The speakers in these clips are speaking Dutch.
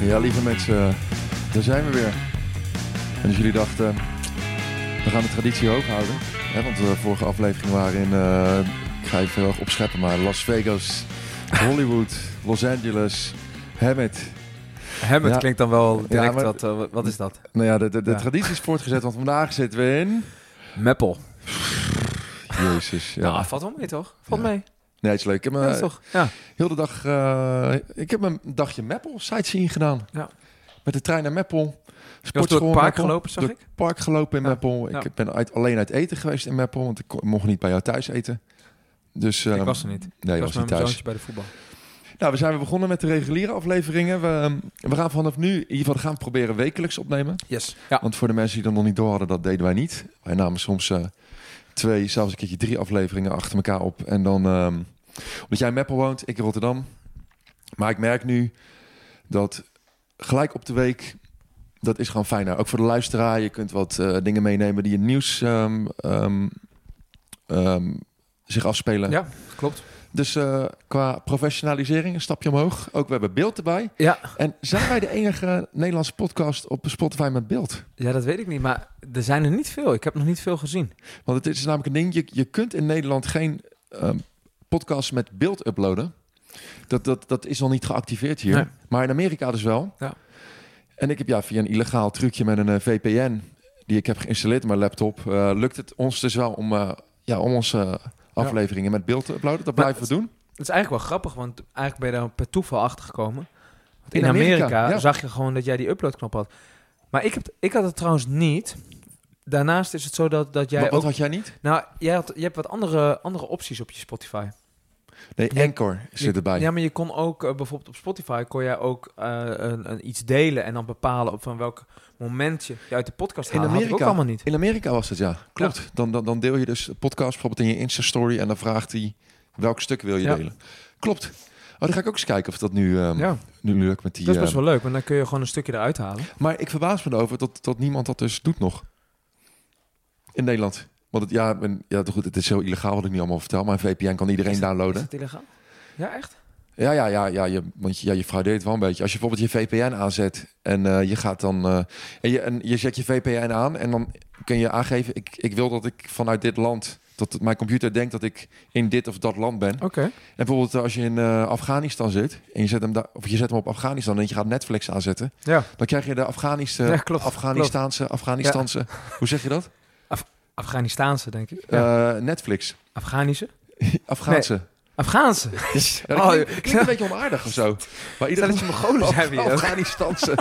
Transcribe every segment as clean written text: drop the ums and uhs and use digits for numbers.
Ja, lieve mensen, daar zijn we weer. En als jullie dachten, we gaan de traditie hoog houden. Hè, want de vorige aflevering waren in, ik ga even heel erg opscheppen, maar Las Vegas, Hollywood, Los Angeles, Hammett. Hammett Ja. klinkt dan wel direct, Ja, maar- wat is dat? Nou ja, de traditie is voortgezet, want vandaag zitten we in... Meppel. Jezus, ja. Nou, valt wel mee toch? Valt Ja. mee. Nee, het is leuk. Ik heb Ja, is toch? Ja. heel de dag... ik heb een dagje Meppel sightseeing gedaan. Ja. Met de trein naar Meppel. Je was door Sportschool het park Meppel. gelopen, zag Door ik? het park gelopen in Ja. Meppel. Ja. Ik ben alleen uit eten geweest in Meppel, want ik mocht niet bij jou thuis eten. Dus, Ik was er niet. Nee, je ik was was niet met mijn thuis. zoontje bij de voetbal. Nou, we zijn weer begonnen met de reguliere afleveringen. We gaan vanaf nu, in ieder geval gaan we proberen wekelijks opnemen. Yes. Ja. Want voor de mensen die dat nog niet door hadden, dat deden wij niet. Wij namen soms 2, zelfs een keertje 3 afleveringen achter elkaar op. En dan, omdat jij in Meppel woont, ik in Rotterdam. Maar ik merk nu dat gelijk op de week, dat is gewoon fijner. Ook voor de luisteraar, je kunt wat dingen meenemen die in het nieuws zich afspelen. Ja, klopt. Dus qua professionalisering een stapje omhoog. Ook we hebben beeld erbij. Ja. En zijn wij de enige Nederlandse podcast op Spotify met beeld? Ja, dat weet ik niet, maar er zijn er niet veel. Ik heb nog niet veel gezien. Want het is namelijk een ding, je kunt in Nederland geen podcast met beeld uploaden. Dat is nog niet geactiveerd hier. Nee. Maar in Amerika dus wel. Ja. En ik heb via een illegaal trucje met een VPN die ik heb geïnstalleerd op mijn laptop, lukt het ons dus wel om onze afleveringen met beeld te uploaden. Dat Maar blijven we doen. Het is eigenlijk wel grappig, want eigenlijk ben je daar per toeval achter gekomen. Want In in Amerika, Amerika, ja. zag je gewoon dat jij die uploadknop had. Maar ik had het trouwens niet. Daarnaast is het zo dat jij Wat ook... had jij niet? Nou, je hebt wat andere opties op je Spotify. Nee, Ja. Anchor zit erbij. Ja, maar je kon ook bijvoorbeeld op Spotify kon jij ook iets delen en dan bepalen op van welk moment je uit de podcast In haalt. Had ik ook Amerika, allemaal niet. in Amerika was het, ja. Klopt. Dan deel je dus de podcast bijvoorbeeld in je Insta-story en dan vraagt hij welk stuk wil je Ja. delen. Klopt. Oh, dan ga ik ook eens kijken of dat nu Ja, lukt met die... dat is best wel leuk, want dan kun je gewoon een stukje eruit halen. Maar ik verbaas me erover dat niemand dat dus doet nog. In Nederland. Want goed, het is zo illegaal wat ik nu allemaal vertel, maar een VPN kan iedereen Is downloaden. het illegaal? Ja, echt? Ja, je fraudeert wel een beetje. Als je bijvoorbeeld je VPN aanzet en je gaat dan... en je zet je VPN aan en dan kun je aangeven... Ik wil dat ik vanuit dit land... dat mijn computer denkt dat ik in dit of dat land ben. Oké. En bijvoorbeeld als je in Afghanistan zit... en je zet hem daar, of je zet hem op Afghanistan... en je gaat Netflix aanzetten... Ja, dan krijg je de Ja, klopt, Afghanistanse... Hoe zeg je dat? Afghanistaanse, denk ik. Ja. Netflix. Afghanische? Afghaanse. Afghaanse. Ja, dat klinkt een beetje onaardig of zo. Maar Stel dat je Mongolen zijn we hier ook. Afghanistanse.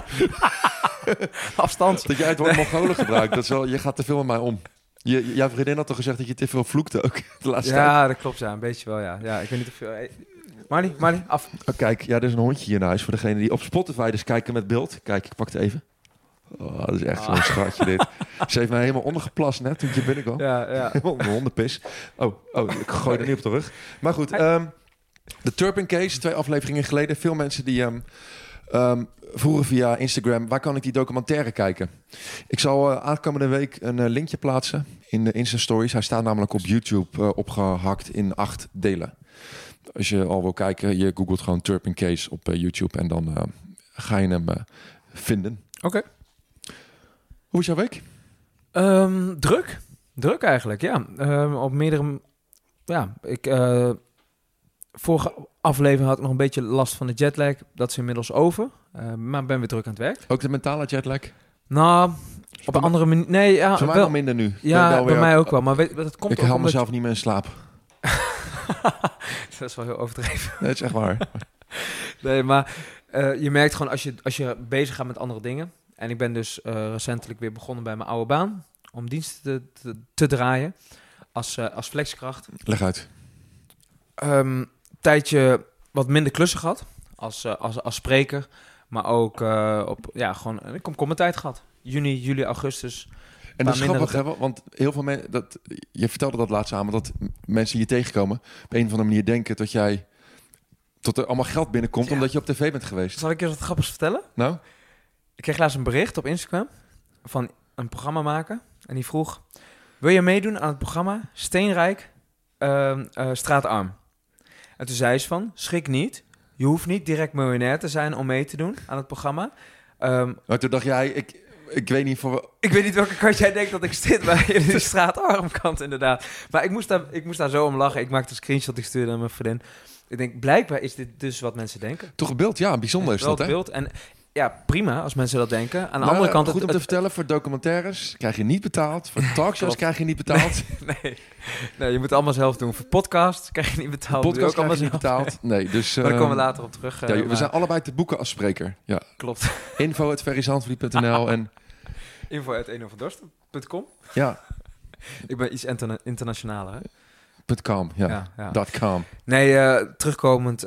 Afstand. Dat jij het woord Mongolen gebruikt. Dat is wel, je gaat te veel met mij om. Jouw vriendin had toch gezegd dat je te veel vloekte ook de laatste tijd? Ja, dat klopt. Ja, een beetje wel, ja. Ja, ik weet niet of je... Marnie, af. Oh, kijk, ja, er is een hondje hier in huis. Voor degene die op Spotify dus kijken met beeld. Kijk, ik pak het even. Oh, dat is echt zo'n schatje dit. Ze heeft mij helemaal ondergeplast net toen ik hier binnenkwam. Ja. Helemaal een hondenpis. Oh, ik gooi er niet op de rug. Maar goed, de Turpin Case, 2 afleveringen geleden. Veel mensen die vroegen via Instagram, waar kan ik die documentaire kijken? Ik zal aankomende week een linkje plaatsen in de Insta-stories. Hij staat namelijk op YouTube opgehakt in 8 delen. Als je al wil kijken, je googelt gewoon Turpin Case op YouTube en dan ga je hem vinden. Oké. Hoe is jouw week? Druk. Druk eigenlijk, ja. Op meerdere... Ja, vorige aflevering had ik nog een beetje last van de jetlag. Dat is inmiddels over. Maar ben weer druk aan het werk. Ook de mentale jetlag? Nou, op een andere manier... Nee, ja, Voor mij wel, wel minder nu. ja, Wel bij weer- mij ook wel. Maar dat komt Ik ook haal omdat... mezelf niet meer in slaap. Dat is wel heel overdreven. Nee, dat is echt waar. Nee, maar je merkt gewoon als je bezig gaat met andere dingen. En ik ben dus recentelijk weer begonnen bij mijn oude baan. Om diensten te draaien. Als flexkracht. Leg uit. Tijdje wat minder klussen gehad. Als spreker. Maar ook gewoon een komkommertijd gehad. Juli, augustus. En dat is minder grappig, hè? Want heel veel mensen... Je vertelde dat laatst samen, dat mensen je tegenkomen... op een of andere manier denken dat jij... tot er allemaal geld binnenkomt Ja. omdat je op tv bent geweest. Zal ik je wat grappigs vertellen? Nou? Ik kreeg laatst een bericht op Instagram van een programmamaker. En die vroeg, wil je meedoen aan het programma Steenrijk Straatarm? En toen zei ze van, schrik niet, je hoeft niet direct miljonair te zijn om mee te doen aan het programma. Maar toen dacht jij, ik weet niet voor... Ik weet niet welke kant jij denkt dat ik zit bij de straatarmkant inderdaad. Maar ik moest daar zo om lachen. Ik maakte een screenshot, ik stuurde aan mijn vriendin. Ik denk, blijkbaar is dit dus wat mensen denken. Toch een beeld, ja, bijzonder is wel dat, hè? Beeld. En ja, prima als mensen dat denken. Aan de andere kant... Goed om te vertellen, voor documentaires krijg je niet betaald. Voor talkshows krijg je niet betaald. Nee, je moet het allemaal zelf doen. Voor podcast krijg je niet betaald. Podcast ook krijg je niet betaald. Nee, dus... Maar daar komen we later op terug. we zijn allebei te boeken als spreker. Ja. Klopt. info@ferryzandvliet.nl en... info@eenoverdorst.com. Ja. Ik ben iets internationaler, hè? .com, ja. .com. Nee, terugkomend.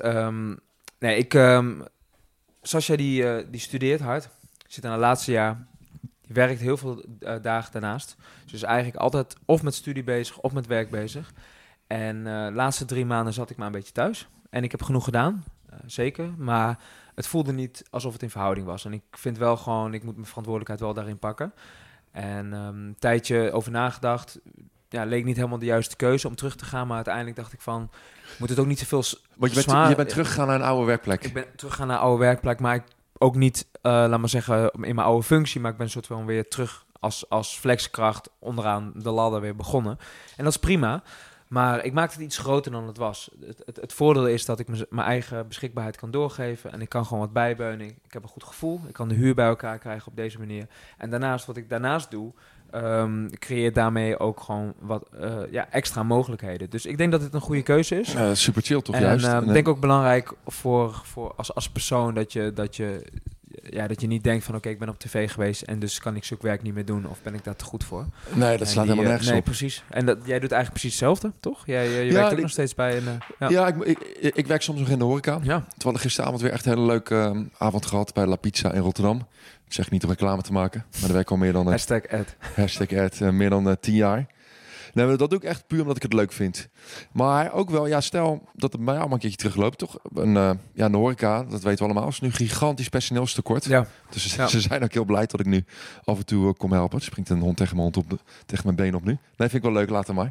Sascha die studeert hard. Zit aan het laatste jaar. Die werkt heel veel dagen daarnaast. Dus eigenlijk altijd of met studie bezig of met werk bezig. En de laatste 3 maanden zat ik maar een beetje thuis. En ik heb genoeg gedaan, zeker. Maar het voelde niet alsof het in verhouding was. En ik vind wel gewoon, ik moet mijn verantwoordelijkheid wel daarin pakken. En een tijdje over nagedacht. Ja, leek niet helemaal de juiste keuze om terug te gaan. Maar uiteindelijk dacht ik van, moet het ook niet zoveel Want je bent teruggegaan naar een oude werkplek. Ik ben teruggegaan naar een oude werkplek, maar ik ook niet, laat maar zeggen, in mijn oude functie. Maar ik ben soort van weer terug als flexkracht onderaan de ladder weer begonnen. En dat is prima. Maar ik maakte het iets groter dan het was. Het voordeel is dat ik mijn eigen beschikbaarheid kan doorgeven. En ik kan gewoon wat bijbeunen. Ik heb een goed gevoel. Ik kan de huur bij elkaar krijgen op deze manier. En daarnaast, wat ik daarnaast doe, creëert daarmee ook gewoon wat extra mogelijkheden. Dus ik denk dat het een goede keuze is. Super chill toch, en, juist. Ik denk ook belangrijk voor als persoon dat je niet denkt van oké, ik ben op tv geweest en dus kan ik zulk werk niet meer doen of ben ik daar te goed voor. Nee, dat slaat helemaal nergens op. Nee, precies. En jij doet eigenlijk precies hetzelfde, toch? Je werkt ook nog steeds bij een... Ik werk soms nog in de horeca. Ja. Terwijl ik gisteravond weer echt een hele leuke avond gehad bij La Pizza in Rotterdam. Ik zeg niet om reclame te maken, maar daar werk al meer dan... #ad, meer dan 10 jaar. Nee, dat doe ik echt puur omdat ik het leuk vind. Maar ook wel, stel dat het bij jou maar een keertje terugloopt, toch? De horeca, dat weten we allemaal, is nu gigantisch personeelstekort. Ja. Dus ze zijn ook heel blij dat ik nu af en toe kom helpen. Er springt een hond tegen mijn been op nu. Nee, vind ik wel leuk, laat maar.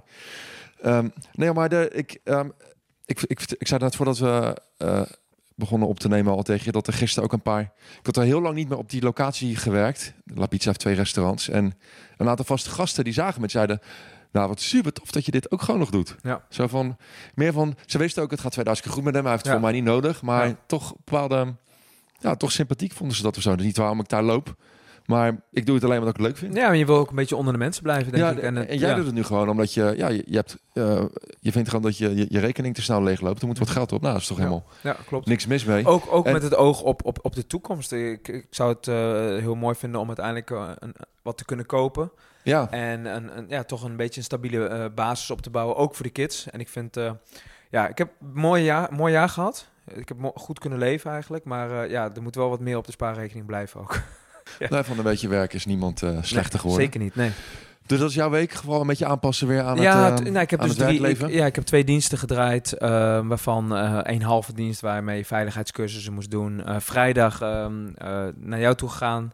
Ik zei net voordat we begonnen op te nemen al tegen je, dat er gisteren ook een paar... Ik had er heel lang niet meer op die locatie gewerkt. La Pizza heeft 2 restaurants. En een aantal vaste gasten die zagen me zeiden... Nou, wat super tof dat je dit ook gewoon nog doet. Ja. Zo van, meer van... Ze wisten ook, het gaat 2000 keer goed met hem. Hij heeft het voor mij niet nodig. Maar toch bepaalde... Ja, toch sympathiek vonden ze dat of zo. Dus niet waarom ik daar loop. Maar ik doe het alleen omdat ik het leuk vind. Ja, maar je wil ook een beetje onder de mensen blijven, denk ik. En jij doet het nu gewoon omdat je hebt... je vindt gewoon dat je rekening te snel leegloopt. Er moet wat geld op. Nou, dat is toch helemaal... Ja, klopt. Niks mis mee. Ook met het oog op de toekomst. Ik zou het heel mooi vinden om uiteindelijk wat te kunnen kopen. Ja. En toch een beetje een stabiele basis op te bouwen, ook voor de kids. En ik vind, ik heb een mooi jaar gehad. Ik heb goed kunnen leven eigenlijk. Maar er moet wel wat meer op de spaarrekening blijven ook. Ja. Nou, van een beetje werk is niemand slechter geworden. Zeker niet, nee. Dus dat is jouw week, gewoon een beetje aanpassen weer aan ik heb dus werkleven? Ik heb 2 diensten gedraaid, waarvan 1 halve dienst waarmee je veiligheidscursussen moest doen. Vrijdag naar jou toe gegaan.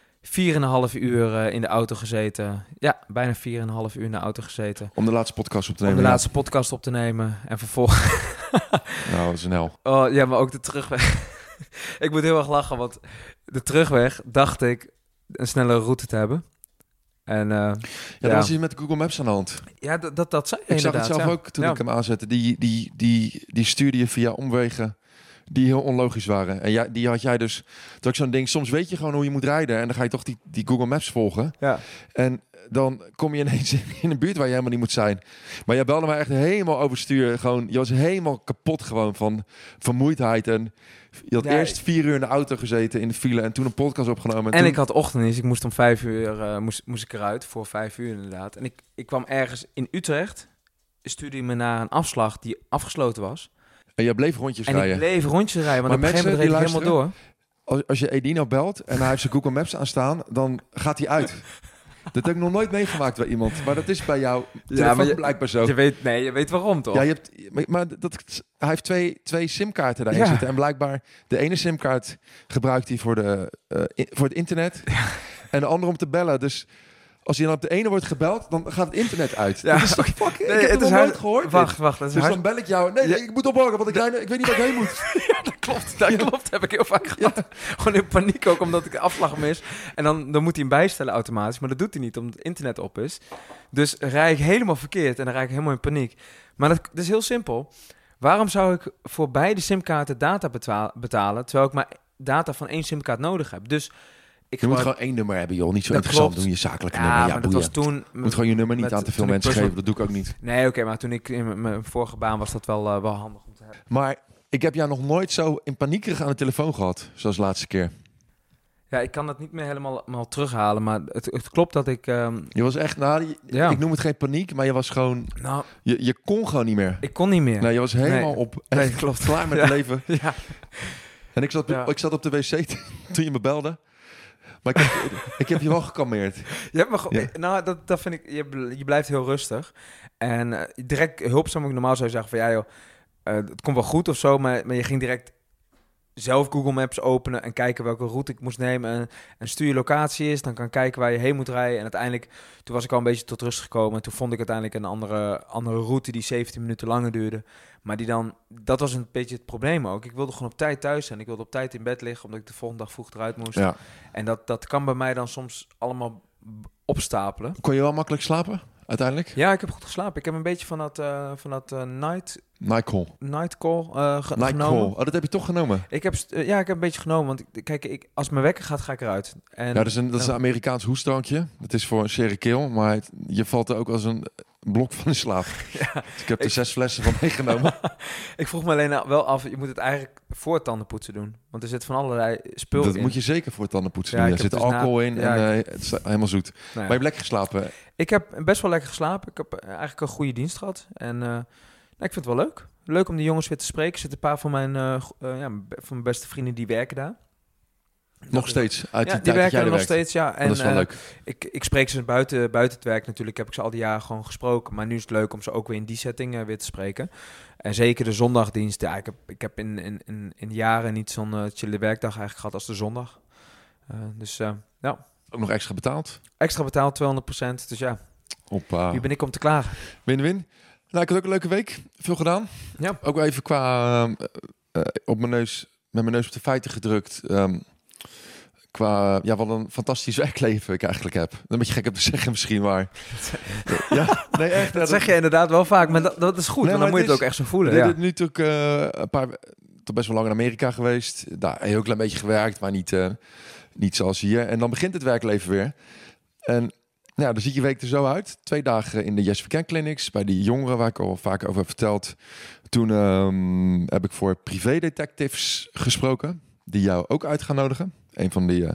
4,5 uur in de auto gezeten. Ja, bijna 4,5 uur in de auto gezeten. Om de laatste podcast op te nemen. En vervolgens... Nou, dat is een hel. Oh, ja, maar ook de terugweg. Ik moet heel erg lachen, want de terugweg dacht ik een snellere route te hebben. En, dat was hier met Google Maps aan de hand. Ja, dat zei je ik zag het zelf ook toen ik hem aanzette. Die stuurde je via omwegen die heel onlogisch waren. En die had jij dus... Dat ik zo'n ding... Soms weet je gewoon hoe je moet rijden. En dan ga je toch die Google Maps volgen. Ja. En dan kom je ineens in een buurt waar je helemaal niet moet zijn. Maar jij belde mij echt helemaal overstuur. Gewoon, je was helemaal kapot gewoon van vermoeidheid. En je had eerst 4 uur in de auto gezeten in de file. En toen een podcast opgenomen. En ik had ochtenddienst. Ik moest om 5 uur moest ik eruit. Voor 5 uur inderdaad. En ik kwam ergens in Utrecht. Stuurde hij me naar een afslag die afgesloten was. En jij bleef rondjes rijden. En ik bleef rondjes rijden, want maar op een gegeven moment reed ik helemaal door. Als je Edino belt en hij heeft zijn Google Maps aanstaan, dan gaat hij uit. Dat heb ik nog nooit meegemaakt bij iemand. Maar dat is bij jou blijkbaar zo. Je weet waarom, toch? Ja, hij heeft twee simkaarten daarin zitten. En blijkbaar de ene simkaart gebruikt hij voor het internet. Ja. En de andere om te bellen. Dus... Als je dan op de ene wordt gebeld, dan gaat het internet uit. Ja. Dat is toch fucking... ik heb het nog nooit gehoord. Wacht. Dus dan bel ik jou. Nee, ik moet ophouden, want ik weet niet waar ik heen moet. Ja, dat klopt. Dat klopt, heb ik heel vaak gehad. Gewoon in paniek ook, omdat ik de afslag mis. En dan moet hij hem bijstellen automatisch. Maar dat doet hij niet, omdat het internet op is. Dus rij ik helemaal verkeerd en dan rijd ik helemaal in paniek. Maar dat is heel simpel. Waarom zou ik voor beide simkaarten data betalen, terwijl ik maar data van 1 simkaart nodig heb? Dus je moet gewoon 1 nummer hebben, joh. Niet zo interessant doen, je zakelijke nummer. Ja, maar dat was toen... Je moet gewoon je nummer niet aan te veel mensen geven. Dat doe ik ook niet. Nee, oké, maar toen ik in mijn vorige baan was dat wel handig om te hebben. Maar ik heb jou nog nooit zo in paniekerig aan de telefoon gehad, zoals de laatste keer. Ja, ik kan dat niet meer helemaal terughalen, maar het klopt dat ik... Je was echt, ik noem het geen paniek, maar je was gewoon... Nou, je kon gewoon niet meer. Ik kon niet meer. Nee, je was helemaal klopt. klaar met het leven. Ja. En ik zat op de wc toen je me belde. Maar ik heb je wel gekalmeerd. Je hebt me Nou, dat vind ik... Je blijft heel rustig. En direct hulpzaam, ik normaal zou zeggen van... Ja joh, het komt wel goed of zo, maar je ging direct zelf Google Maps openen en kijken welke route ik moest nemen. En stuur je locatie is, dan kan kijken waar je heen moet rijden. En uiteindelijk, toen was ik al een beetje tot rust gekomen. En toen vond ik uiteindelijk een andere route die 17 minuten langer duurde. Maar dat was een beetje het probleem ook. Ik wilde gewoon op tijd thuis zijn. Ik wilde op tijd in bed liggen, omdat ik de volgende dag vroeg eruit moest. Ja. En dat kan bij mij dan soms allemaal opstapelen. Kon je wel makkelijk slapen, uiteindelijk? Ja, ik heb goed geslapen. Ik heb een beetje van dat night call genomen. Oh, dat heb je toch genomen? Ik heb een beetje genomen, want kijk, als mijn wekker gaat, ga ik eruit. En, dat is een Amerikaans hoestdrankje. Dat is voor een serikeel, maar je valt er ook als een blok van in slaap. Ja, dus ik heb er 6 flessen van meegenomen. Ik vroeg me alleen wel af, je moet het eigenlijk voor tandenpoetsen doen. Want er zit van allerlei spul in. Dat moet je zeker voor tandenpoetsen doen. Er zit alcohol in en het is helemaal zoet. Maar je hebt lekker geslapen? Ik heb best wel lekker geslapen. Ik heb eigenlijk een goede dienst gehad. En ik vind het wel leuk. Leuk om die jongens weer te spreken. Er zitten een paar van mijn beste vrienden die werken daar. Nog steeds? Die werken er nog steeds, ja. En dat is wel leuk. Ik spreek ze buiten het werk natuurlijk. Heb ik ze al die jaren gewoon gesproken. Maar nu is het leuk om ze ook weer in die setting weer te spreken. En zeker de zondagdienst. Ja, ik heb in jaren niet zo'n chille werkdag eigenlijk gehad als de zondag. Ook nog extra betaald? Extra betaald, 200%. Dus ja, wie ben ik om te klagen? Win-win. Nou, ik had ook een leuke week. Veel gedaan. Ja. Ook wel even qua met mijn neus op de feiten gedrukt. Wat een fantastisch werkleven ik eigenlijk heb. Een beetje gek om te zeggen misschien, maar... ja, nee, echt. Dat zeg je inderdaad wel vaak, maar dat is goed. Nee, dan moet je het ook echt zo voelen. Ik ben nu natuurlijk toch best wel lang in Amerika geweest. Daar heel klein beetje gewerkt, maar niet zoals hier. En dan begint het werkleven weer. En dan ziet je week er zo uit. 2 dagen in de Yes We Can Clinics, bij die jongeren waar ik al vaak over heb verteld. Toen heb ik voor privédetectives gesproken, die jou ook uit gaan nodigen. Een van die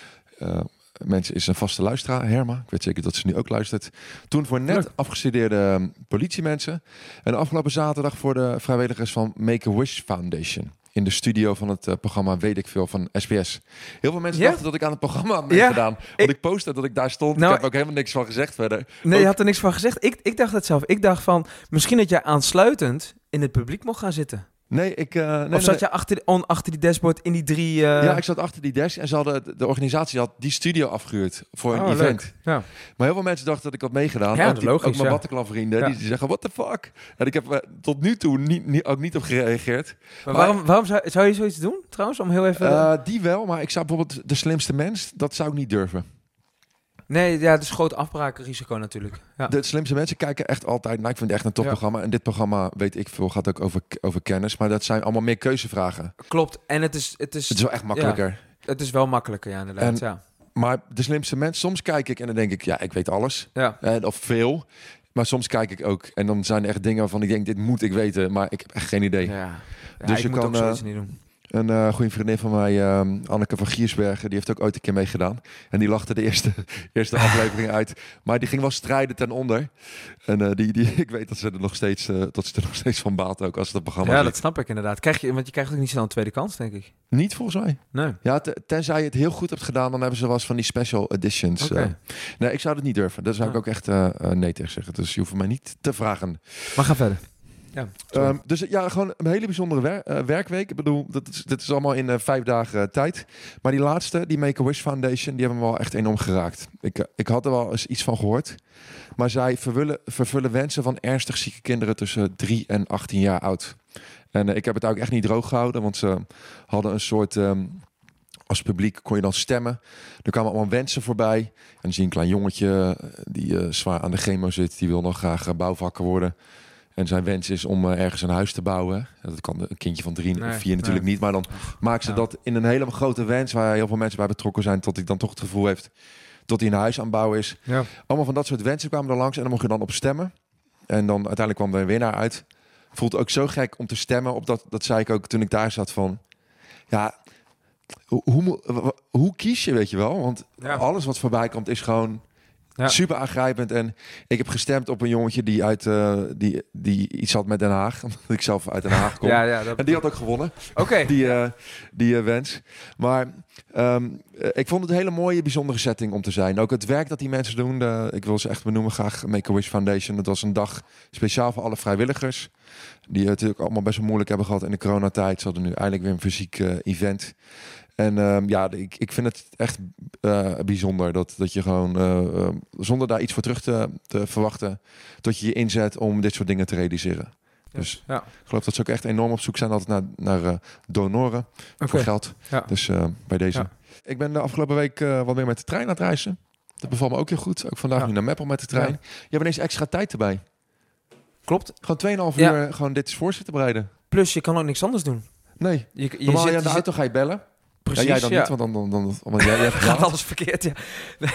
mensen is een vaste luisteraar, Herma. Ik weet zeker dat ze nu ook luistert. Toen voor net afgestudeerde politiemensen. En afgelopen zaterdag voor de vrijwilligers van Make-A-Wish Foundation. In de studio van het programma Weet ik Veel van SBS. Heel veel mensen dachten dat ik aan het programma had meegedaan. Want ik postte dat ik daar stond. Ik heb ook helemaal niks van gezegd verder. Nee, je had er niks van gezegd. Ik dacht het zelf. Ik dacht van, misschien dat jij aansluitend in het publiek mocht gaan zitten. Nee, of zat je achter die dashboard in die 3... Ja, ik zat achter die desk en de organisatie had die studio afgehuurd voor een event. Ja. Maar heel veel mensen dachten dat ik had meegedaan. Ja, logisch. Ook mijn Bataclan-vrienden, die zeggen, what the fuck? En ik heb tot nu toe ook niet op gereageerd. Maar waarom zou je zoiets doen, trouwens? Om heel even... die wel, maar ik zou bijvoorbeeld de slimste mens, dat zou ik niet durven. Nee, ja, het is een groot afbraakrisico natuurlijk. Ja. De slimste mensen kijken echt altijd... Nou, ik vind het echt een topprogramma. En dit programma, weet ik veel, gaat ook over kennis. Maar dat zijn allemaal meer keuzevragen. Klopt. En het is wel echt makkelijker. Ja, het is wel makkelijker, ja, inderdaad. Maar de slimste mensen... Soms kijk ik en dan denk ik... Ja, ik weet alles. Ja. Of veel. Maar soms kijk ik ook... En dan zijn er echt dingen waarvan ik denk... Dit moet ik weten, maar ik heb echt geen idee. Ja. Dus ik moet ook zoiets niet doen. Een goede vriendin van mij, Anneke van Giersbergen, die heeft ook ooit een keer meegedaan. En die lachte de eerste aflevering uit. Maar die ging wel strijden ten onder. En ik weet dat ze er nog steeds van baat ook als het programma ziet. Dat snap ik inderdaad. Want je krijgt ook niet snel een tweede kans, denk ik. Niet volgens mij. Nee. Ja, tenzij je het heel goed hebt gedaan, dan hebben ze wel eens van die special editions. Okay. Nee, ik zou het niet durven. Daar zou ik ook echt nee tegen zeggen. Dus je hoeft mij niet te vragen. Maar ga verder. Ja, dus ja, gewoon een hele bijzondere werkweek. Ik bedoel, dit is allemaal in 5 dagen tijd. Maar die laatste, die Make-A-Wish Foundation, die hebben me wel echt enorm geraakt. Ik had er wel eens iets van gehoord. Maar zij vervullen wensen van ernstig zieke kinderen tussen 3 en 18 jaar oud. En ik heb het ook echt niet droog gehouden, want ze hadden een soort... als publiek kon je dan stemmen. Er kwamen allemaal wensen voorbij. En dan zie je een klein jongetje die zwaar aan de chemo zit. Die wil nog graag bouwvakker worden. En zijn wens is om ergens een huis te bouwen. Dat kan een kindje van 3 of 4 natuurlijk niet. Maar dan maken ze dat in een hele grote wens... waar heel veel mensen bij betrokken zijn... tot hij dan toch het gevoel heeft dat hij een huis aan het bouwen is. Ja. Allemaal van dat soort wensen kwamen er langs. En dan mocht je dan op stemmen. En dan uiteindelijk kwam er een winnaar uit. Voelt ook zo gek om te stemmen. Op dat zei ik ook toen ik daar zat van... Ja, hoe kies je, weet je wel? Want alles wat voorbij komt is gewoon... Ja. Super aangrijpend. En ik heb gestemd op een jongetje die uit die iets had met Den Haag. Omdat ik zelf uit Den Haag kom. En die had ook gewonnen. Oké. Die wens. Maar ik vond het een hele mooie, bijzondere setting om te zijn. Ook het werk dat die mensen doen. Ik wil ze echt benoemen graag. Make-A-Wish Foundation. Dat was een dag speciaal voor alle vrijwilligers. Die het natuurlijk allemaal best wel moeilijk hebben gehad in de coronatijd. Ze hadden nu eindelijk weer een fysiek event. En ik vind het echt bijzonder dat je gewoon zonder daar iets voor terug te verwachten, dat je je inzet om dit soort dingen te realiseren. Ja. Dus ik geloof dat ze ook echt enorm op zoek zijn altijd naar donoren voor geld. Ja. Dus bij deze. Ja. Ik ben de afgelopen week wat meer met de trein aan het reizen. Dat bevalt me ook heel goed. Ook vandaag nu naar Meppel met de trein. Ja. Je hebt ineens extra tijd erbij. Klopt. Gewoon 2,5 uur gewoon dit is voor zitten bereiden. Plus je kan ook niks anders doen. Nee. Normaal in de auto ga je bellen. Precies, jij dan niet, want jij hebt gaat alles verkeerd, ja.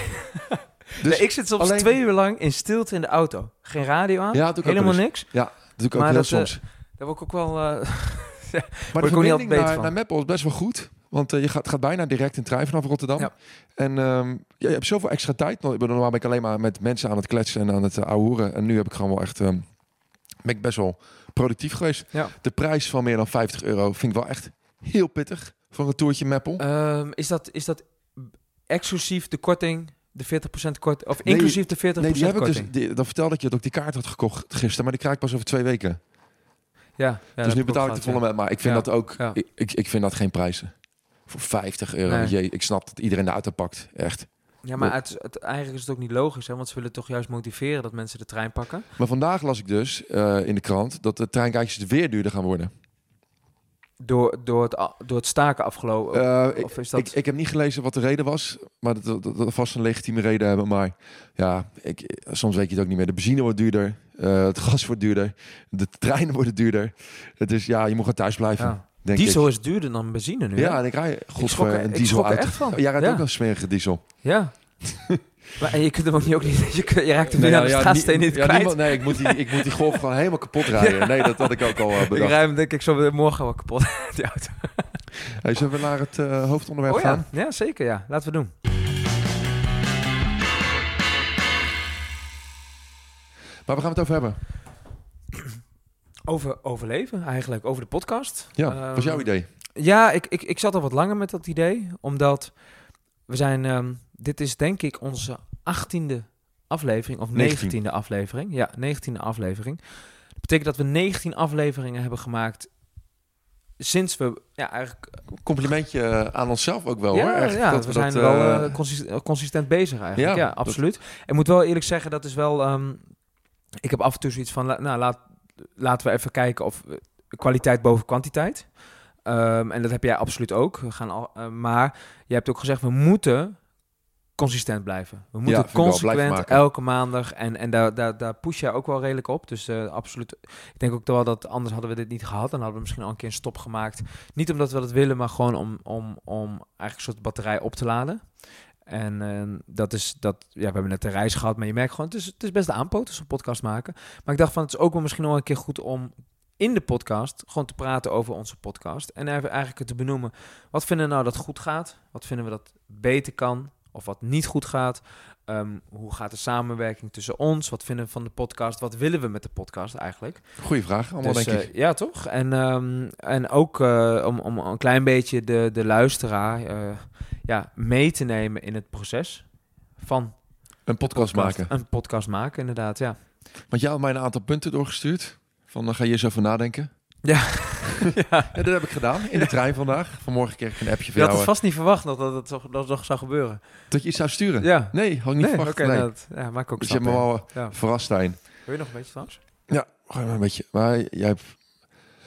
Dus ik zit soms 2 uur lang in stilte in de auto. Geen radio aan, helemaal niks. Ja, dat doe ik ook heel soms. Daar word ik ook wel... maar de verbinding naar Meppel is best wel goed. Want je gaat bijna direct in trein vanaf Rotterdam. Ja. En je hebt zoveel extra tijd. Normaal ben ik alleen maar met mensen aan het kletsen en aan het ouwehoeren. En nu heb ik gewoon wel echt... ben ik best wel productief geweest. Ja. De prijs van meer dan €50 vind ik wel echt heel pittig. Voor een toertje Meppel. Is dat exclusief de korting, de 40% korting, of inclusief de 40% die heb korting? Ik dus, dan vertelde ik je dat ik die kaart had gekocht gisteren, maar die krijg ik pas over 2 weken. Ja, dus nu betaal ik de volle met, maar ik vind dat ook, ik vind dat geen prijzen. Voor €50. Nee. Jee, ik snap dat iedereen de auto pakt, echt. Ja, maar eigenlijk is het ook niet logisch, hè? Want ze willen toch juist motiveren dat mensen de trein pakken. Maar vandaag las ik dus in de krant dat de treinkaartjes weer duurder gaan worden. Door het staken afgelopen? Of is dat... ik heb niet gelezen wat de reden was, maar dat vast een legitieme reden hebben. Maar ja, soms weet je het ook niet meer. De benzine wordt duurder, het gas wordt duurder, de treinen worden duurder. Het is je moet gewoon thuis blijven. Ja. Diesel is duurder dan benzine nu. Ja, en ik rij een diesel uit. Echt van. Jij rijdt ook een smerige diesel. Ja. Maar je kunt hem ook niet... Je raakt hem nu aan de straatsteen niet kwijt. Ik moet die golf gewoon helemaal kapot rijden. Ja. Nee, dat had ik ook al bedacht. Ik rij hem denk ik zo morgen wel kapot, die auto. Hey, zullen we naar het hoofdonderwerp gaan? Ja, zeker. Ja. Laten we doen. Maar waar gaan we het over hebben? Over overleven eigenlijk. Over de podcast. Ja, was jouw idee? Ja, ik zat al wat langer met dat idee. Omdat we zijn... dit is denk ik onze 18e aflevering of 19e aflevering. Ja, 19e aflevering. Dat betekent dat we 19 afleveringen hebben gemaakt sinds we eigenlijk... Complimentje aan onszelf ook wel, hoor. Echt, ja, we zijn wel consistent bezig eigenlijk. Ja, absoluut. Ik moet wel eerlijk zeggen, dat is wel... ik heb af en toe zoiets van, laten we even kijken of kwaliteit boven kwantiteit. En dat heb jij absoluut ook. Maar je hebt ook gezegd, we moeten consistent blijven. We moeten consequent elke maandag. En daar push jij ook wel redelijk op. Dus absoluut. Ik denk ook wel dat anders hadden we dit niet gehad. Dan hadden we misschien al een keer een stop gemaakt. Niet omdat we dat willen, maar gewoon om eigenlijk een soort batterij op te laden. En we hebben net een reis gehad, maar je merkt gewoon, het is best de aanpoot, dus een podcast maken. Maar ik dacht van, het is ook wel misschien nog een keer goed om in de podcast gewoon te praten over onze podcast. En even eigenlijk te benoemen, wat vinden we nou dat goed gaat? Wat vinden we dat beter kan? Of wat niet goed gaat? Hoe gaat de samenwerking tussen ons? Wat vinden we van de podcast? Wat willen we met de podcast eigenlijk? Goeie vraag, allemaal dus, denk ik. Ja, toch? En ook om een klein beetje de luisteraar mee te nemen in het proces van... Een podcast maken. Een podcast maken, inderdaad, ja. Want jij had mij een aantal punten doorgestuurd. Van, dan ga je eens over nadenken. Ja. Ja, dat heb ik gedaan in de trein vandaag. Vanmorgen kreeg ik een appje van jou. Je had het vast niet verwacht dat nog zou gebeuren. Dat je iets zou sturen? Ja. Nee, had ik niet verwacht. Okay, nee. Maak ook dus je hebt me wel verrast, Stijn. Wil je nog een beetje trouwens? Ja, gewoon een beetje. Maar jij hebt...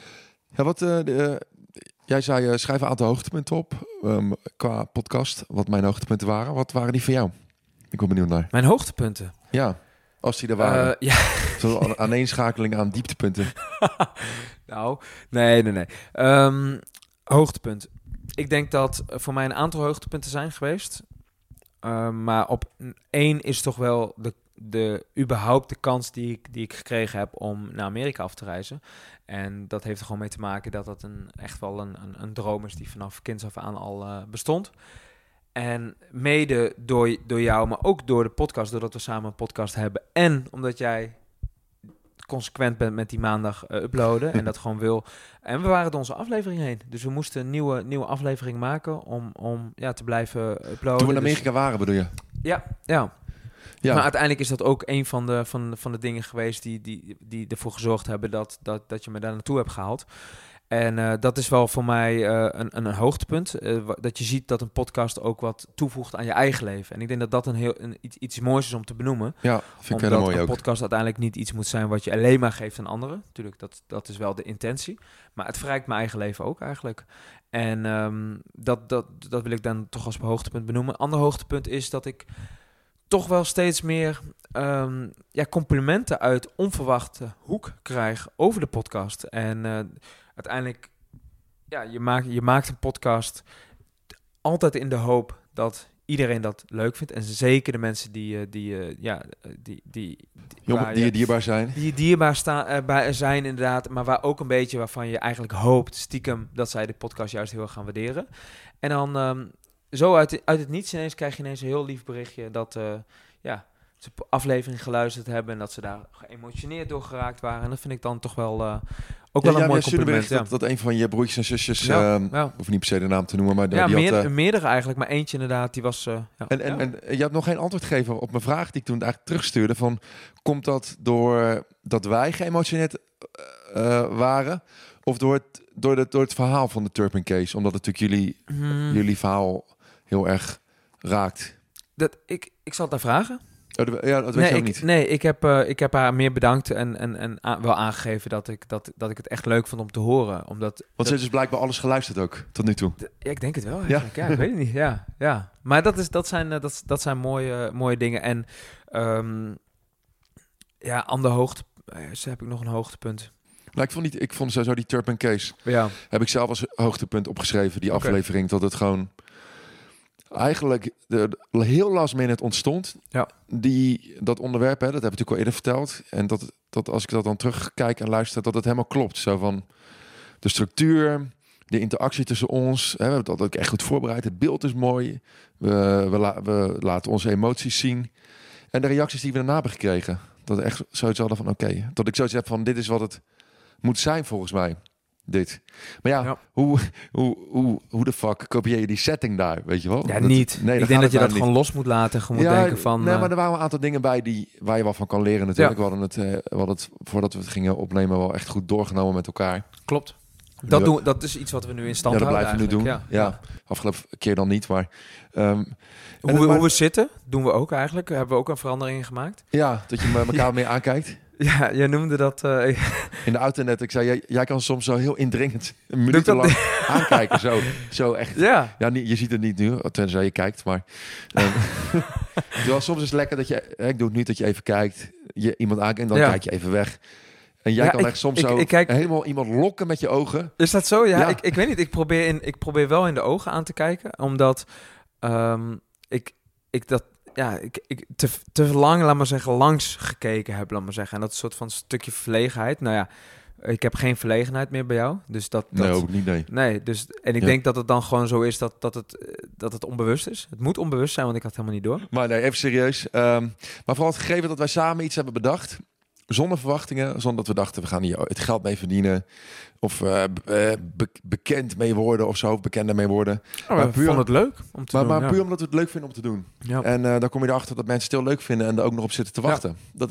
Ja, jij zei schrijf een aantal hoogtepunten op qua podcast. Wat mijn hoogtepunten waren. Wat waren die voor jou? Ik ben benieuwd naar. Mijn hoogtepunten? Ja, als die er waren. Ja. Zo'n aaneenschakeling aan dieptepunten. Nou, nee. Hoogtepunt. Ik denk dat voor mij een aantal hoogtepunten zijn geweest. Maar op 1 is toch wel überhaupt de kans die ik gekregen heb om naar Amerika af te reizen. En dat heeft er gewoon mee te maken dat dat echt wel een droom is die vanaf kinds af aan al bestond. En mede door jou, maar ook door de podcast, doordat we samen een podcast hebben. En omdat jij consequent bent met die maandag uploaden en dat gewoon wil. En we waren door onze aflevering heen. Dus we moesten een nieuwe aflevering maken om te blijven uploaden. Toen we in Amerika waren, bedoel je? Ja. Maar uiteindelijk is dat ook een van de dingen geweest die ervoor gezorgd hebben dat je me daar naartoe hebt gehaald. En dat is wel voor mij een hoogtepunt. Dat je ziet dat een podcast ook wat toevoegt aan je eigen leven. En ik denk dat dat iets moois is om te benoemen. Ja, vind ik heel mooi ook. Omdat een podcast uiteindelijk niet iets moet zijn wat je alleen maar geeft aan anderen. Natuurlijk, dat is wel de intentie. Maar het verrijkt mijn eigen leven ook eigenlijk. En dat wil ik dan toch als hoogtepunt benoemen. Een ander hoogtepunt is dat ik toch wel steeds meer complimenten uit onverwachte hoek krijg over de podcast. En uiteindelijk, je maakt een podcast altijd in de hoop dat iedereen dat leuk vindt. En zeker de mensen die dierbaar zijn. Die dierbaar zijn inderdaad, maar waar ook een beetje waarvan je eigenlijk hoopt stiekem dat zij de podcast juist heel erg gaan waarderen. En dan zo uit het niets ineens krijg je ineens een heel lief berichtje dat ze aflevering geluisterd hebben en dat ze daar geëmotioneerd door geraakt waren. En dat vind ik dan toch wel wel een mooi compliment. Dat een van je broertjes en zusjes, hoef niet per se de naam te noemen, maar die had, meerdere eigenlijk, maar eentje inderdaad, die was... En je hebt nog geen antwoord gegeven op mijn vraag die ik toen eigenlijk terugstuurde van, komt dat door dat wij geëmotioneerd waren of door het verhaal van de Turpin Case? Omdat het natuurlijk jullie verhaal heel erg raakt. Ik zal het daar vragen. Dat weet je ook niet. Nee, ik heb haar meer bedankt en wel aangegeven dat ik het echt leuk vond om te horen. Want ze heeft dus blijkbaar alles geluisterd ook, tot nu toe. Ik denk het wel eigenlijk. Ja, ik weet het niet. Ja. Maar dat zijn mooie dingen. En ander heb ik nog een hoogtepunt. Nou, ik vond sowieso die Turpin Case. Ja. Heb ik zelf als hoogtepunt opgeschreven, die aflevering. Dat het gewoon eigenlijk heel last minute ontstond. Ja. Dat onderwerp, dat heb ik natuurlijk al eerder verteld. En dat als ik dat dan terugkijk en luister, dat het helemaal klopt. Zo van de structuur, de interactie tussen ons. We hebben dat ook echt goed voorbereid. Het beeld is mooi. We laten onze emoties zien. En de reacties die we daarna hebben gekregen. Dat we echt zoiets hadden van oké. Dat ik zoiets heb van dit is wat het moet zijn volgens mij. Dit. Maar hoe de fuck kopieer je die setting daar, weet je wel? Ja, niet. Ik denk dat je dat gewoon los moet laten. Je moet denken van... Nee, maar er waren een aantal dingen bij waar je wel van kan leren natuurlijk. Ja. We hadden het, voordat we het gingen opnemen, wel echt goed doorgenomen met elkaar. Klopt. Dat is iets wat we nu in stand houden. Dat blijven we nu doen. Ja. Afgelopen keer dan niet, maar... Hoe we zitten, doen we ook eigenlijk. Hebben we ook een verandering gemaakt. Ja, dat je elkaar meer aankijkt. Ja, jij noemde dat... In de auto net, ik zei, jij kan soms zo heel indringend een minuut lang aankijken. Zo echt. Ja. Je ziet het niet nu, tenzij je kijkt, maar... soms is het lekker dat je... Ik doe het niet dat je even kijkt, je iemand aankijkt en dan kijk je even weg. En jij kan echt soms helemaal iemand lokken met je ogen. Is dat zo? Ja. Ik weet niet, ik probeer wel in de ogen aan te kijken, omdat ik te lang, laat maar zeggen, langs gekeken heb, laat maar zeggen. En dat is een soort van stukje verlegenheid. Nou ja, ik heb geen verlegenheid meer bij jou. Dus nee, ook niet, nee. Nee, dus, en ik denk dat het dan gewoon zo is dat het onbewust is. Het moet onbewust zijn, want ik had het helemaal niet door. Maar nee, even serieus. Maar vooral het gegeven dat wij samen iets hebben bedacht, zonder verwachtingen, zonder dat we dachten, we gaan hier het geld mee verdienen. Of bekend mee worden of zo, bekender mee worden. Maar puur vond het leuk om te doen. Maar puur omdat we het leuk vinden om te doen. Ja. En dan kom je erachter dat mensen het heel leuk vinden en er ook nog op zitten te wachten. Ja.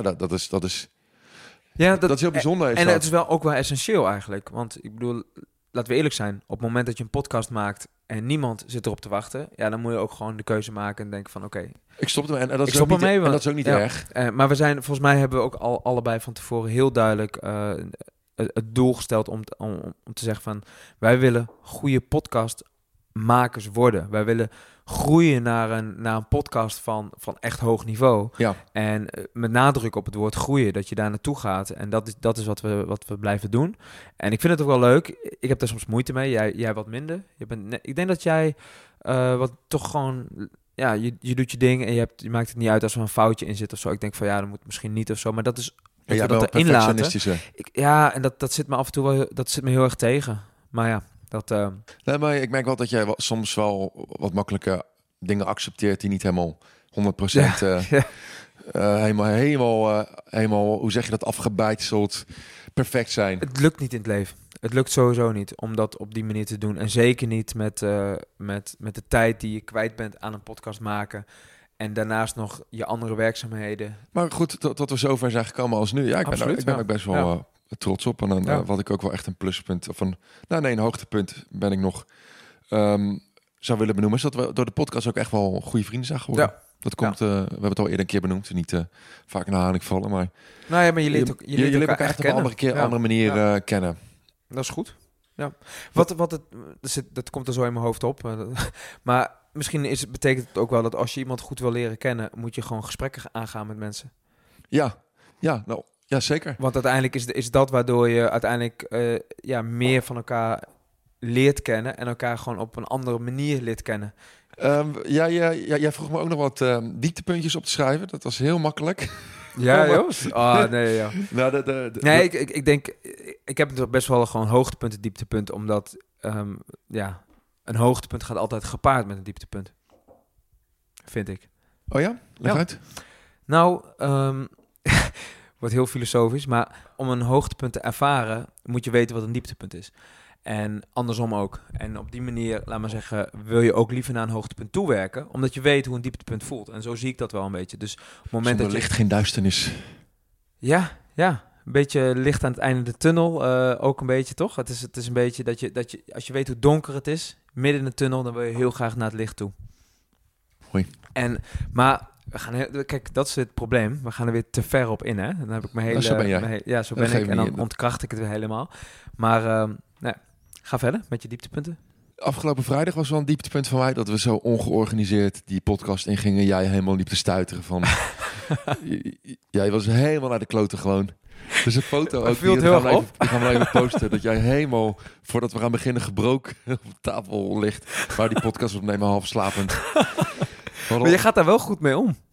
Dat is heel bijzonder. En het is wel ook wel essentieel eigenlijk. Want ik bedoel, laten we eerlijk zijn. Op het moment dat je een podcast maakt en niemand zit erop te wachten, dan moet je ook gewoon de keuze maken en denken van oké. Ik stop ermee. En dat is ook niet erg. Maar volgens mij hebben we ook allebei van tevoren heel duidelijk het doel gesteld om te zeggen van... wij willen goede podcastmakers worden. Wij willen groeien naar een podcast van echt hoog niveau. Ja. En met nadruk op het woord groeien, dat je daar naartoe gaat. En dat is wat we blijven doen. En ik vind het ook wel leuk. Ik heb daar soms moeite mee. Jij wat minder. Ik denk dat jij wat toch gewoon... Ja, je doet je ding en je maakt het niet uit als er een foutje in zit of zo. Ik denk van ja, dat moet misschien niet of zo. Maar dat is... Ja, dat erin laten. En dat zit me af en toe wel... Dat zit me heel erg tegen. Maar ja, dat... Nee, maar ik merk wel dat jij soms wel wat makkelijke dingen accepteert die niet helemaal 100% helemaal, hoe zeg je dat, afgebijtseld perfect zijn. Het lukt niet in het leven. Het lukt sowieso niet om dat op die manier te doen. En zeker niet met de tijd die je kwijt bent aan een podcast maken. En daarnaast nog je andere werkzaamheden. Maar goed, tot we zover zijn gekomen als nu. Ja, ik ben ook best wel trots op. En dan wat ik ook wel echt een pluspunt of een hoogtepunt ben ik nog zou willen benoemen. Is dat we door de podcast ook echt wel goede vrienden zijn geworden. Ja. Dat komt, we hebben het al eerder een keer benoemd. Niet vaak in herhaling vallen, maar... Nou ja, maar je leert elkaar echt op een andere manier kennen. Dat is goed. Ja. Dat komt er zo in mijn hoofd op. Maar misschien betekent het ook wel dat als je iemand goed wil leren kennen, moet je gewoon gesprekken aangaan met mensen. Ja, zeker. Want uiteindelijk is dat waardoor je uiteindelijk meer van elkaar leert kennen en elkaar gewoon op een andere manier leert kennen. Jij vroeg me ook nog wat dieptepuntjes op te schrijven. Dat was heel makkelijk. Ja, Joost? Oh, nee, ja. Nou, nee, ik denk... Ik heb natuurlijk best wel gewoon hoogtepunten, dieptepunten. Omdat, een hoogtepunt gaat altijd gepaard met een dieptepunt. Vind ik. Oh ja? Leg uit. Nou, wordt heel filosofisch. Maar om een hoogtepunt te ervaren, moet je weten wat een dieptepunt is. En andersom ook. En op die manier, laat maar zeggen, wil je ook liever naar een hoogtepunt toewerken, omdat je weet hoe een dieptepunt voelt. En zo zie ik dat wel een beetje. Dus op het moment dat licht geen duisternis. Ja, een beetje licht aan het einde de tunnel, ook een beetje, toch? Het is een beetje dat je, als je weet hoe donker het is, midden in de tunnel, dan wil je heel graag naar het licht toe. Hoi. Maar we gaan kijk, dat is het probleem. We gaan er weer te ver op in, hè? Dan heb ik mijn hele... Zo ben jij. Zo ben ik. En dan ontkracht ik het weer helemaal. Maar ga verder met je dieptepunten. Afgelopen vrijdag was wel een dieptepunt van mij dat we zo ongeorganiseerd die podcast ingingen. Jij helemaal liep te stuiteren van... Jij was helemaal naar de kloten gewoon. Dus een foto ook. Viel het heel erg op? Die gaan we even posten. Dat jij helemaal, voordat we gaan beginnen, gebroken op tafel ligt. Waar die podcast opnemen, half slapend. Maar je gaat daar wel goed mee om.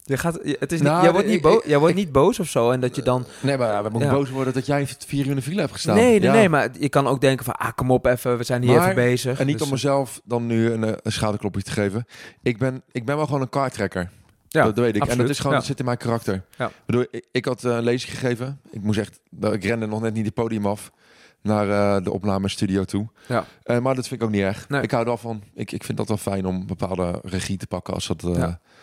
Jij wordt niet boos of zo. En dat je dan... Nee, maar we moeten boos worden dat jij 4 uur in de file hebt gestaan. Nee, maar je kan ook denken van... kom op even, we zijn hier even bezig. En niet om mezelf dan nu een schouderklopje te geven. Ik ben wel gewoon een kaarttrekker. Ja, dat weet ik. Absoluut. En dat is gewoon, dat zit in mijn karakter. Ja. Ik had een lezing gegeven. Ik rende nog net niet het podium af naar de opnamestudio toe. Ja. Maar dat vind ik ook niet erg. Nee. Ik hou er wel van. Ik vind dat wel fijn om bepaalde regie te pakken als dat...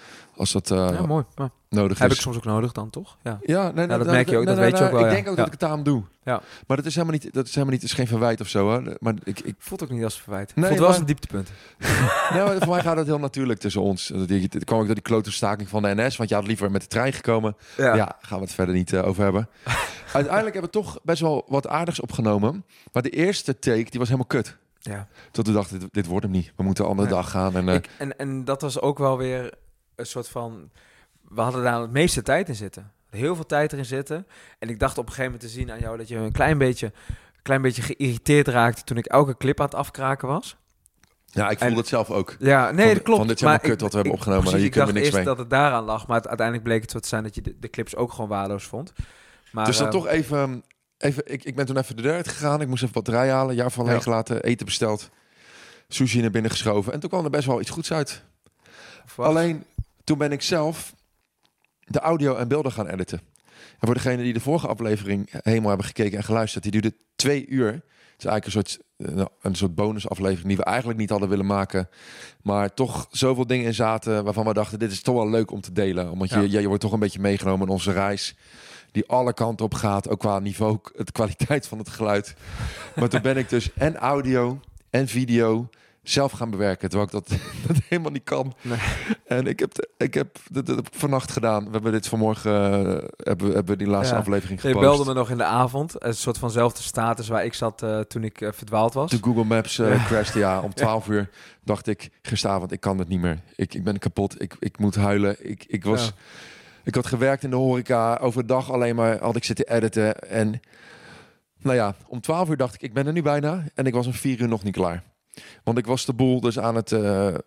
mooi. Ja. Nodig is. Heb ik soms ook nodig dan, toch? Ja, dat merk je ook. Dat weet je ook wel. Ik denk ook dat ik het daarom doe. Ja. Maar dat is helemaal niet. Het is geen verwijt of zo. Hè. Maar ik voelt ook niet als verwijt. Nee, voelt wel als een dieptepunt. Nee, maar voor mij gaat het heel natuurlijk tussen ons. Het kwam ook door die klote staking van de NS. Want je had liever met de trein gekomen. Ja, gaan we het verder niet over hebben. Uiteindelijk hebben we toch best wel wat aardigs opgenomen. Maar de eerste take die was helemaal kut. Ja. Tot we dachten, dit wordt hem niet. We moeten een andere dag gaan. En dat was ook wel weer een soort van... We hadden daar het meeste tijd in zitten. Heel veel tijd erin zitten. En ik dacht op een gegeven moment te zien aan jou... dat je een klein beetje geïrriteerd raakte... toen ik elke clip aan het afkraken was. Ja, ik voelde het zelf ook. Ja, nee, dat klopt. Van dit is helemaal kut wat we hebben opgenomen. Precies, je ik dacht niks eerst mee. dat het daaraan lag... maar uiteindelijk bleek het zo te zijn... dat je de clips ook gewoon waardeloos vond. Maar, dus dan toch even ik ben toen even de deur uit gegaan. Ik moest even wat rij halen. Jaar van leeg laten. Eten besteld. Sushi naar binnen geschoven. En toen kwam er best wel iets goeds uit. Alleen, toen ben ik zelf... de audio en beelden gaan editen. En voor degenen die de vorige aflevering helemaal hebben gekeken en geluisterd, die duurde 2 uur. Het is eigenlijk een soort bonusaflevering die we eigenlijk niet hadden willen maken. Maar toch zoveel dingen in zaten waarvan we dachten, dit is toch wel leuk om te delen. Omdat je wordt toch een beetje meegenomen in onze reis. Die alle kanten op gaat, ook qua niveau, de kwaliteit van het geluid. Maar toen ben ik dus en audio en video zelf gaan bewerken. Terwijl ik dat helemaal niet kan. Nee. En ik heb dit vannacht gedaan. We hebben dit vanmorgen, hebben we die laatste aflevering Je gepost. belde me nog in de avond. Een soort vanzelfde status waar ik zat toen ik verdwaald was. De Google Maps crashte, ja. Om 12 uur dacht ik gisteravond, ik kan het niet meer. Ik ben kapot. Ik moet huilen. Ik had gewerkt in de horeca. Overdag alleen maar had ik zitten editen. En nou ja, om 12 uur dacht ik ben er nu bijna. En ik was om 4 uur nog niet klaar. Want ik was de boel dus aan het...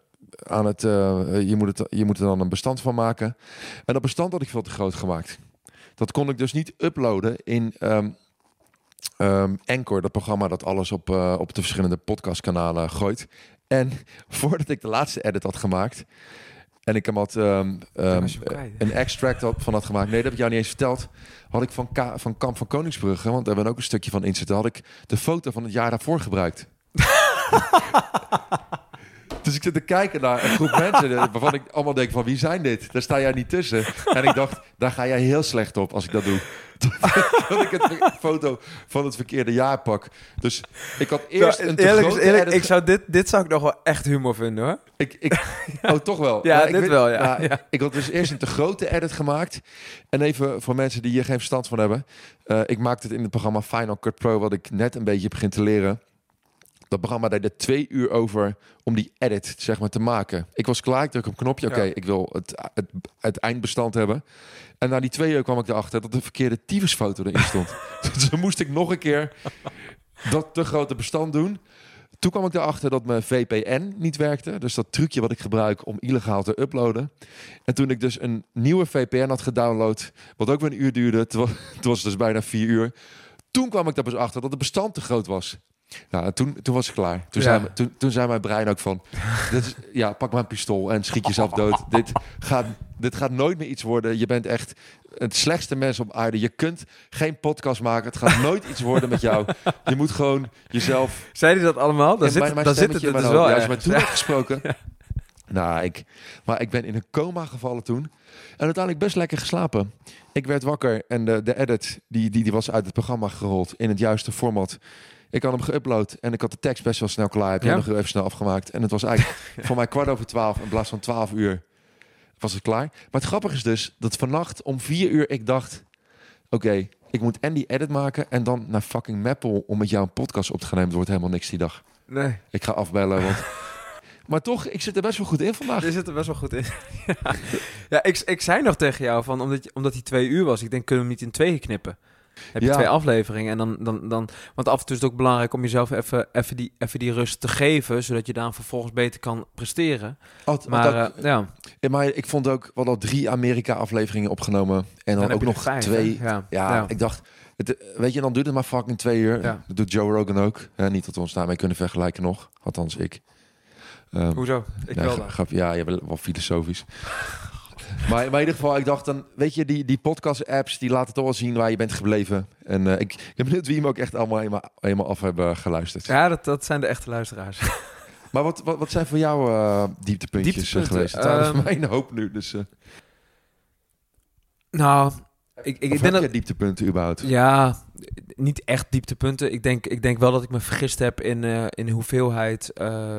je moet er dan een bestand van maken. En dat bestand had ik veel te groot gemaakt. Dat kon ik dus niet uploaden in Anchor, dat programma dat alles op de verschillende podcastkanalen gooit. En voordat ik de laatste edit had gemaakt en ik hem had een extract van had gemaakt, nee, dat heb ik jou niet eens verteld, had ik van Kamp van Koningsbrugge, want daar hebben we ook een stukje van inzetten, had ik de foto van het jaar daarvoor gebruikt. Dus ik zit te kijken naar een groep mensen waarvan ik allemaal denk van wie zijn dit? Daar sta jij niet tussen. En ik dacht, daar ga jij heel slecht op als ik dat doe. Dat ik het foto van het verkeerde jaar pak. Dus ik had eerst een te grote edit. Ik zou dit zou ik nog wel echt humor vinden, hoor. Oh, toch wel? Ja, dit wel, ja. Ik had dus eerst een te grote edit gemaakt. En even voor mensen die hier geen verstand van hebben. Ik maakte het in het programma Final Cut Pro, wat ik net een beetje begin te leren. Dat programma deed er 2 uur over om die edit, zeg maar, te maken. Ik was klaar, ik druk op een knopje. Oké, ik wil het eindbestand hebben. En na die 2 uur kwam ik erachter dat de verkeerde tyfusfoto erin stond. Dus dan moest ik nog een keer dat te grote bestand doen. Toen kwam ik erachter dat mijn VPN niet werkte. Dus dat trucje wat ik gebruik om illegaal te uploaden. En toen ik dus een nieuwe VPN had gedownload, wat ook weer een uur duurde, het was dus bijna 4 uur. Toen kwam ik er dus achter dat het bestand te groot was. Ja, toen was ik klaar. Toen zei mijn brein ook van... pak maar een pistool en schiet jezelf dood. Dit gaat nooit meer iets worden. Je bent echt het slechtste mens op aarde. Je kunt geen podcast maken. Het gaat nooit iets worden met jou. Je moet gewoon jezelf... Zei hij dat allemaal? Dan zit het dus wel. Ja, als je toen had gesproken... Ja. Nou, ik ben in een coma gevallen toen. En uiteindelijk best lekker geslapen. Ik werd wakker en de edit die was uit het programma gerold in het juiste format. Ik had hem geüpload en ik had de tekst best wel snel klaar. Heb je nog even snel afgemaakt. En het was eigenlijk voor mij 12:15 in plaats van 12 uur was het klaar. Maar het grappige is dus dat vannacht om 4 uur ik dacht... Oké, ik moet en die edit maken en dan naar fucking Maple om met jou een podcast op te gaan nemen. Het wordt helemaal niks die dag. Nee. Ik ga afbellen, want... Maar toch, ik zit er best wel goed in vandaag. Je zit er best wel goed in. Ja, ik zei nog tegen jou, van, omdat hij 2 uur was, ik denk, kunnen we hem niet in 2 knippen? Heb je 2 afleveringen en dan... Want af en toe is het ook belangrijk om jezelf even die rust te geven, zodat je dan vervolgens beter kan presteren. Maar ik vond ook, we hadden al 3 Amerika-afleveringen opgenomen. En dan ook nog 5, 2. Ja, ik dacht... Weet je, dan duurt het maar fucking 2 uur. Ja. Dat doet Joe Rogan ook. Niet dat we ons daarmee kunnen vergelijken nog. Althans, ik. Hoezo? Ik wel dan. Ja, je bent wel filosofisch. Maar in ieder geval, ik dacht dan... Weet je, die podcast-apps, die laten toch wel zien waar je bent gebleven. En ik ben benieuwd wie hem ook echt allemaal helemaal af hebben geluisterd. Ja, dat zijn de echte luisteraars. Maar wat zijn voor jou dieptepuntjes geweest? Het is voor mij een hoop nu, dus... Nou... Ik denk dat dieptepunten überhaupt? Ja, niet echt dieptepunten. Ik denk wel dat ik me vergist heb in hoeveelheid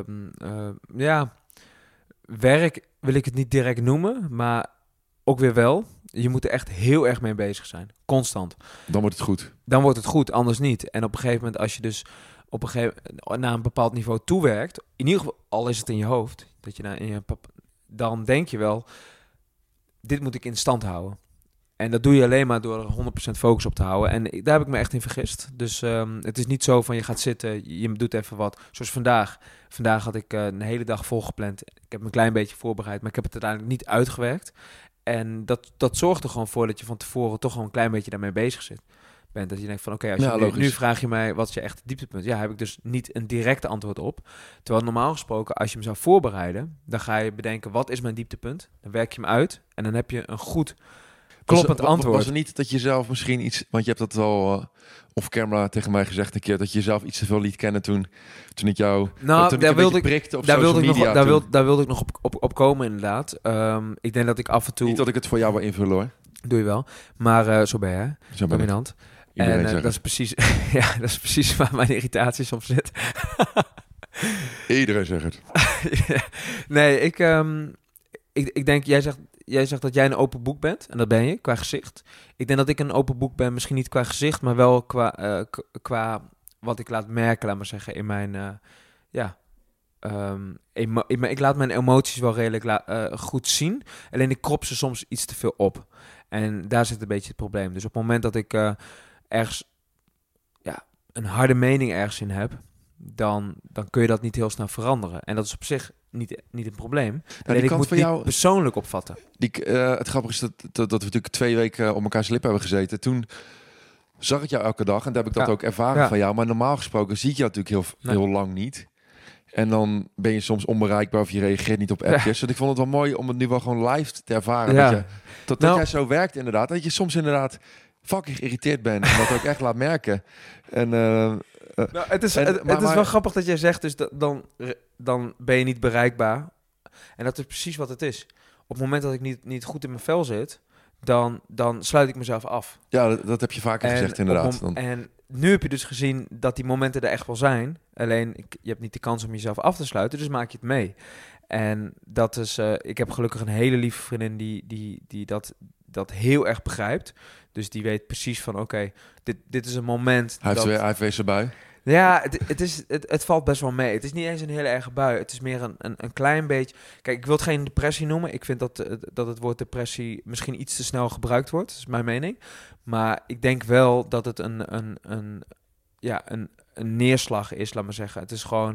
werk wil ik het niet direct noemen, maar ook weer wel. Je moet er echt heel erg mee bezig zijn. Constant. Dan wordt het goed. Dan wordt het goed, anders niet. En op een gegeven moment, als je dus naar een bepaald niveau toewerkt, in ieder geval, al is het in je hoofd, dat je dan denk je wel, dit moet ik in stand houden. En dat doe je alleen maar door er 100% focus op te houden. En daar heb ik me echt in vergist. Dus het is niet zo van je gaat zitten, je doet even wat. Zoals vandaag. Vandaag had ik een hele dag volgepland. Ik heb me een klein beetje voorbereid, maar ik heb het uiteindelijk niet uitgewerkt. En dat zorgt er gewoon voor dat je van tevoren toch gewoon een klein beetje daarmee bezig bent. Dat je denkt van nu vraag je mij wat is je echte dieptepunt. Ja, heb ik dus niet een directe antwoord op. Terwijl normaal gesproken, als je hem zou voorbereiden, dan ga je bedenken, wat is mijn dieptepunt? Dan werk je hem uit en dan heb je een goed... kloppend antwoord. Was er niet dat je zelf misschien iets... Want je hebt dat wel off-camera tegen mij gezegd een keer... dat je jezelf iets te veel liet kennen toen ik jou... Nou, daar wilde ik prikte op social media. Daar wilde ik nog op komen, inderdaad. Ik denk dat ik af en toe... Niet dat ik het voor jou wil invullen, hoor. Doe je wel. Maar zo ben je, zo dominant. En dat is precies waar mijn irritatie soms zit. Iedereen zegt het. Nee, ik denk, jij zegt dat jij een open boek bent. En dat ben je, qua gezicht. Ik denk dat ik een open boek ben, misschien niet qua gezicht, maar wel qua wat ik laat merken, laat maar zeggen, in mijn... ik laat mijn emoties wel redelijk goed zien. Alleen ik krop ze soms iets te veel op. En daar zit een beetje het probleem. Dus op het moment dat ik ergens een harde mening ergens in heb, dan kun je dat niet heel snel veranderen. En dat is op zich niet een probleem. Alleen ik moet het jou persoonlijk opvatten. Het grappige is dat we natuurlijk 2 weken op elkaars lippen hebben gezeten. Toen zag ik jou elke dag en daar heb ik dat ook ervaren van jou. Maar normaal gesproken zie ik jou natuurlijk heel lang niet. En dan ben je soms onbereikbaar of je reageert niet op appjes. Dus ik vond het wel mooi om het nu wel gewoon live te ervaren. Ja. Dat jij zo werkt inderdaad. Dat je soms inderdaad fucking geïrriteerd bent. En dat ook echt laat merken. En, het is wel grappig dat jij zegt, dus dan ben je niet bereikbaar. En dat is precies wat het is. Op het moment dat ik niet goed in mijn vel zit, dan sluit ik mezelf af. Ja, dat heb je vaker gezegd inderdaad. En nu heb je dus gezien dat die momenten er echt wel zijn. Alleen, je hebt niet de kans om jezelf af te sluiten, dus maak je het mee. En dat is... ik heb gelukkig een hele lieve vriendin die dat heel erg begrijpt. Dus die weet precies van, oké, dit is een moment... Hij heeft weer zijn bui. Ja, het valt best wel mee. Het is niet eens een hele erge bui. Het is meer een klein beetje... Kijk, ik wil het geen depressie noemen. Ik vind dat het woord depressie misschien iets te snel gebruikt wordt. Dat is mijn mening. Maar ik denk wel dat het een neerslag is, laat maar zeggen. Het is gewoon...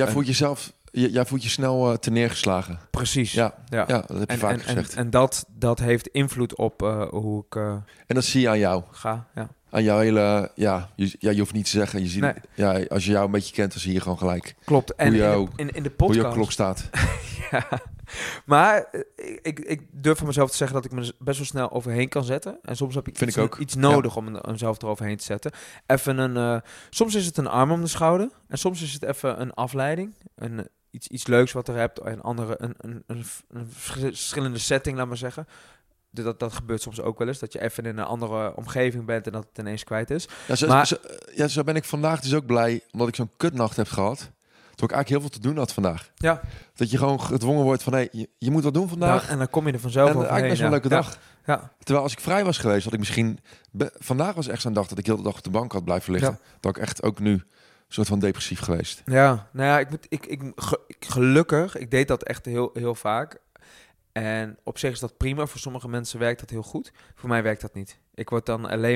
Jij voelt je snel te neergeslagen. Precies. Ja, dat heb je vaak gezegd. En dat heeft invloed op hoe ik... en dat zie je aan jou. Ga, ja. Aan jouw hele... je hoeft niet te zeggen. Je ziet, als je jou een beetje kent, dan zie je gewoon gelijk. Klopt. En in de podcast... Hoe je klok staat. Ja. Maar ik durf van mezelf te zeggen dat ik me best wel snel overheen kan zetten. En soms heb ik iets nodig om mezelf eroverheen te zetten. Soms is het een arm om de schouder. En soms is het even een afleiding. Iets leuks wat er hebt. Een verschillende setting, laat maar zeggen. Dat gebeurt soms ook wel eens. Dat je even in een andere omgeving bent en dat het ineens kwijt is. Zo ben ik vandaag dus ook blij. Omdat ik zo'n kutnacht heb gehad. Toen ik eigenlijk heel veel te doen had vandaag. Ja. Dat je gewoon gedwongen wordt van... je moet wat doen vandaag. Ja, en dan kom je er vanzelf overheen. Eigenlijk best wel een leuke dag. Ja. Terwijl als ik vrij was geweest... had ik misschien... vandaag was echt zo'n dag dat ik heel de dag op de bank had blijven liggen. Ja. Dat ik echt ook nu... een soort van depressief geweest. Ja, nou ja, gelukkig... Ik deed dat echt heel, heel vaak. En op zich is dat prima. Voor sommige mensen werkt dat heel goed. Voor mij werkt dat niet. Ik word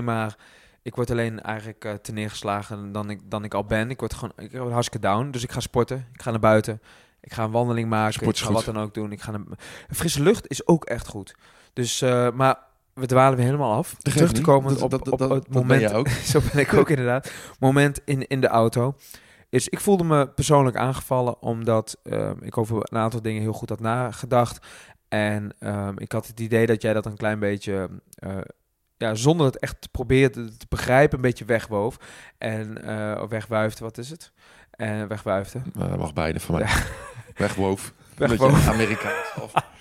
alleen eigenlijk te neergeslagen dan ik al ben. Ik word hartstikke down. Dus ik ga sporten. Ik ga naar buiten. Ik ga een wandeling maken. Ik ga wat dan ook doen. Frisse lucht is ook echt goed. Dus, maar we dwalen weer helemaal af. Terug te komen op het moment. Ben ook. Zo ben ik ook inderdaad. Moment in de auto. Ik voelde me persoonlijk aangevallen. Omdat ik over een aantal dingen heel goed had nagedacht. En ik had het idee dat jij dat een klein beetje... zonder het echt te proberen te begrijpen, een beetje wegwoof. En wegwuifde, wat is het? En wegwuifde. Mag beide van mij. Ja. Wegwoof. Wegwoof. Amerikaans.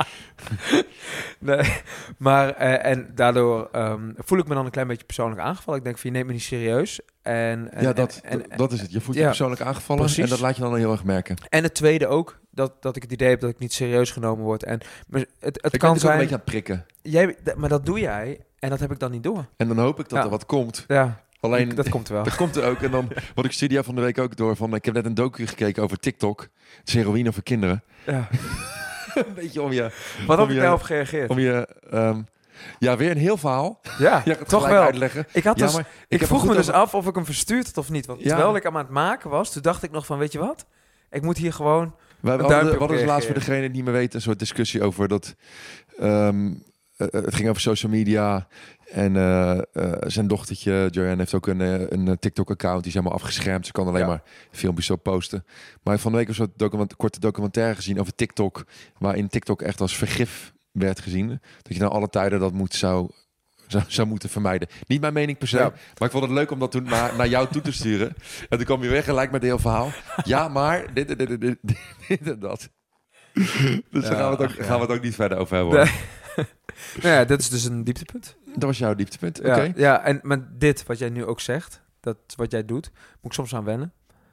Nee, maar en daardoor voel ik me dan een klein beetje persoonlijk aangevallen. Ik denk van, je neemt me niet serieus. Dat is het. Je voelt je persoonlijk aangevallen. Precies. En dat laat je dan heel erg merken. En het tweede ook, dat ik het idee heb dat ik niet serieus genomen word. En het kan zijn... een beetje aan het prikken. Maar dat doe jij en dat heb ik dan niet door. En dan hoop ik dat er wat komt. Ja. Alleen, dat komt er wel. Dat komt er ook. En dan wat ik studio van de week ook door van... Ik heb net een docu gekeken over TikTok. Het is heroïne voor kinderen. Ja. Een beetje om je... Wat heb je daarop gereageerd? Om je... weer een heel verhaal. Ja, toch wel. Uitleggen. Ik vroeg me dus af of ik hem verstuurd had of niet. Want terwijl ik hem aan het maken was, toen dacht ik nog van, weet je wat? Ik moet hier gewoon we hadden dus laatst voor degene die niet meer weet... een soort discussie over dat... het ging over social media... En zijn dochtertje, Joanne, heeft ook een TikTok-account. Die is helemaal afgeschermd. Ze kan alleen maar filmpjes zo posten. Maar van de week een soort korte documentaire gezien over TikTok. Waarin TikTok echt als vergif werd gezien. Dat je nou alle tijden dat zou moeten vermijden. Niet mijn mening per se. Ja. Maar ik vond het leuk om dat toen naar jou toe te sturen. En toen kwam je weer gelijk met het heel verhaal. Ja, maar dit en dat. Dus daar gaan we het ook niet verder over hebben. Nee. Nou ja, dit is dus een dieptepunt. Dat was jouw dieptepunt, oké. Ja, maar dit, wat jij nu ook zegt, wat jij doet, moet ik soms aan wennen.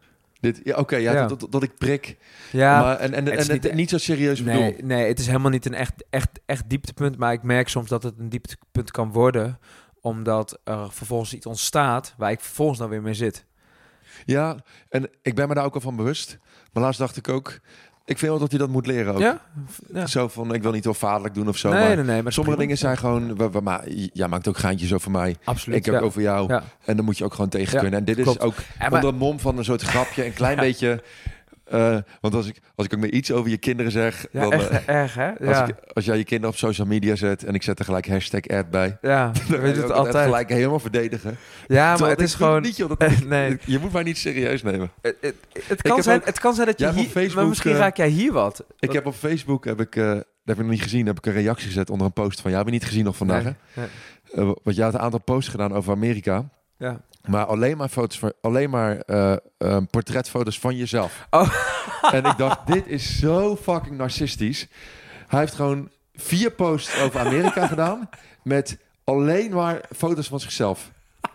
Oké, Ja. dat ik prik. Ja, Maar, en het is het niet zo serieus bedoel. nee, het is helemaal niet een echt dieptepunt. Maar ik merk soms dat het een dieptepunt kan worden. Omdat er vervolgens iets ontstaat waar ik vervolgens dan weer mee zit. Ja, en ik ben me daar ook al van bewust. Maar laatst dacht ik ook... Ik vind wel dat hij dat moet leren ook. Ja? Ja. Zo van, ik wil niet heel vaderlijk doen of zo. Nee, maar maar sommige dingen zijn gewoon... Jij maakt ook geintjes over mij. Absoluut, Ik ook over jou. Ja. En dan moet je ook gewoon tegen Ja, kunnen. En dit klopt. is ook maar- onder het mom van een soort grapje. Een klein beetje... want als ik ook maar iets over je kinderen zeg... Ja, dan, echt erg, hè? Ja, als jij je kinderen op social media zet... en ik zet er gelijk #ad bij... ja dan weet je het ook altijd. gelijk helemaal verdedigen. Ja, maar Terwijl het ik is doe gewoon... Niet, joh, dat, nee. Je moet mij niet serieus nemen. Het kan zijn dat je Jij hebt op hier... Facebook, maar misschien raak jij hier wat. Ik heb op Facebook... dat heb ik nog niet gezien. Heb ik een reactie gezet onder een post van... Heb je niet gezien nog vandaag, Nee, hè? nee. Want jij had een aantal posts gedaan over Amerika... Ja. Maar alleen maar portretfoto's van jezelf. Oh. En ik dacht, dit is zo fucking narcistisch. Hij heeft gewoon 4 posts over Amerika gedaan... met alleen maar foto's van zichzelf.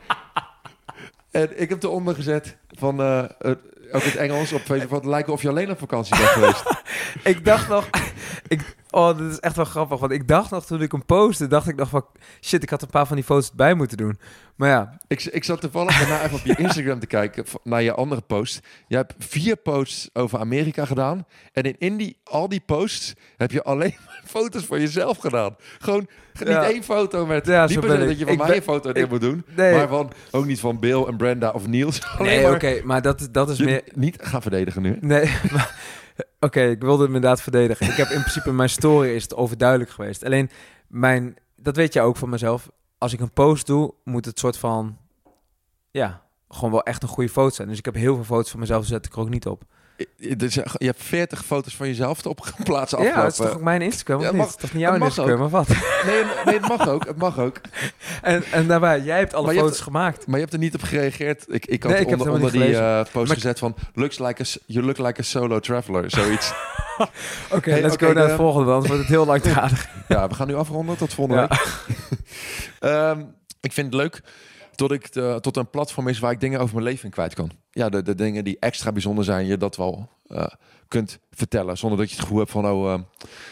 En ik heb eronder gezet van... ook in het Engels op Facebook... wat lijkt of je alleen op vakantie bent geweest. Ik dacht nog... dit is echt wel grappig. Want ik dacht nog, toen ik hem postte... dacht ik nog van... Shit, ik had een paar van die foto's erbij moeten doen. Maar ja... Ik zat toevallig daarna even op je Instagram te kijken... naar je andere post. Je hebt 4 posts over Amerika gedaan. En in al die posts... heb je alleen maar foto's van jezelf gedaan. Gewoon niet één foto met... Ja, niet zo per ben se ik. dat je van mij een foto neer moet doen. Nee. Maar ook niet van Bill en Brenda of Niels. Nee, oké, maar dat is Je meer... niet gaan verdedigen nu. Nee, maar... Oké, ik wilde hem inderdaad verdedigen. Ik heb in principe mijn story is het overduidelijk geweest. Alleen, dat weet je ook van mezelf. Als ik een post doe, moet het soort van... Ja, gewoon wel echt een goede foto zijn. Dus ik heb heel veel foto's van mezelf, zet ik er ook niet op. Dus je hebt 40 foto's van jezelf opgeplaatst afgelopen. Ja, dat is toch ook mijn Instagram? Ja, Of mag- niet? Het is toch niet jouw het mag Instagram, of wat? Nee, het mag ook. Het mag ook. En daarbij, jij hebt alle Maar je foto's hebt- gemaakt. Maar je hebt er niet op gereageerd. Ik had Nee, ik heb het onder helemaal die niet post Maar- gezet van... You look like a solo traveler. Zoiets. Oké, Hey, let's oké, go naar het volgende, want anders wordt het heel langdradig. Ja, we gaan nu afronden. Tot volgende Ja. week. Ik vind het leuk tot ik tot een platform is waar ik dingen over mijn leven kwijt kan. Ja, de dingen die extra bijzonder zijn, je dat wel kunt vertellen. Zonder dat je het gevoel hebt van,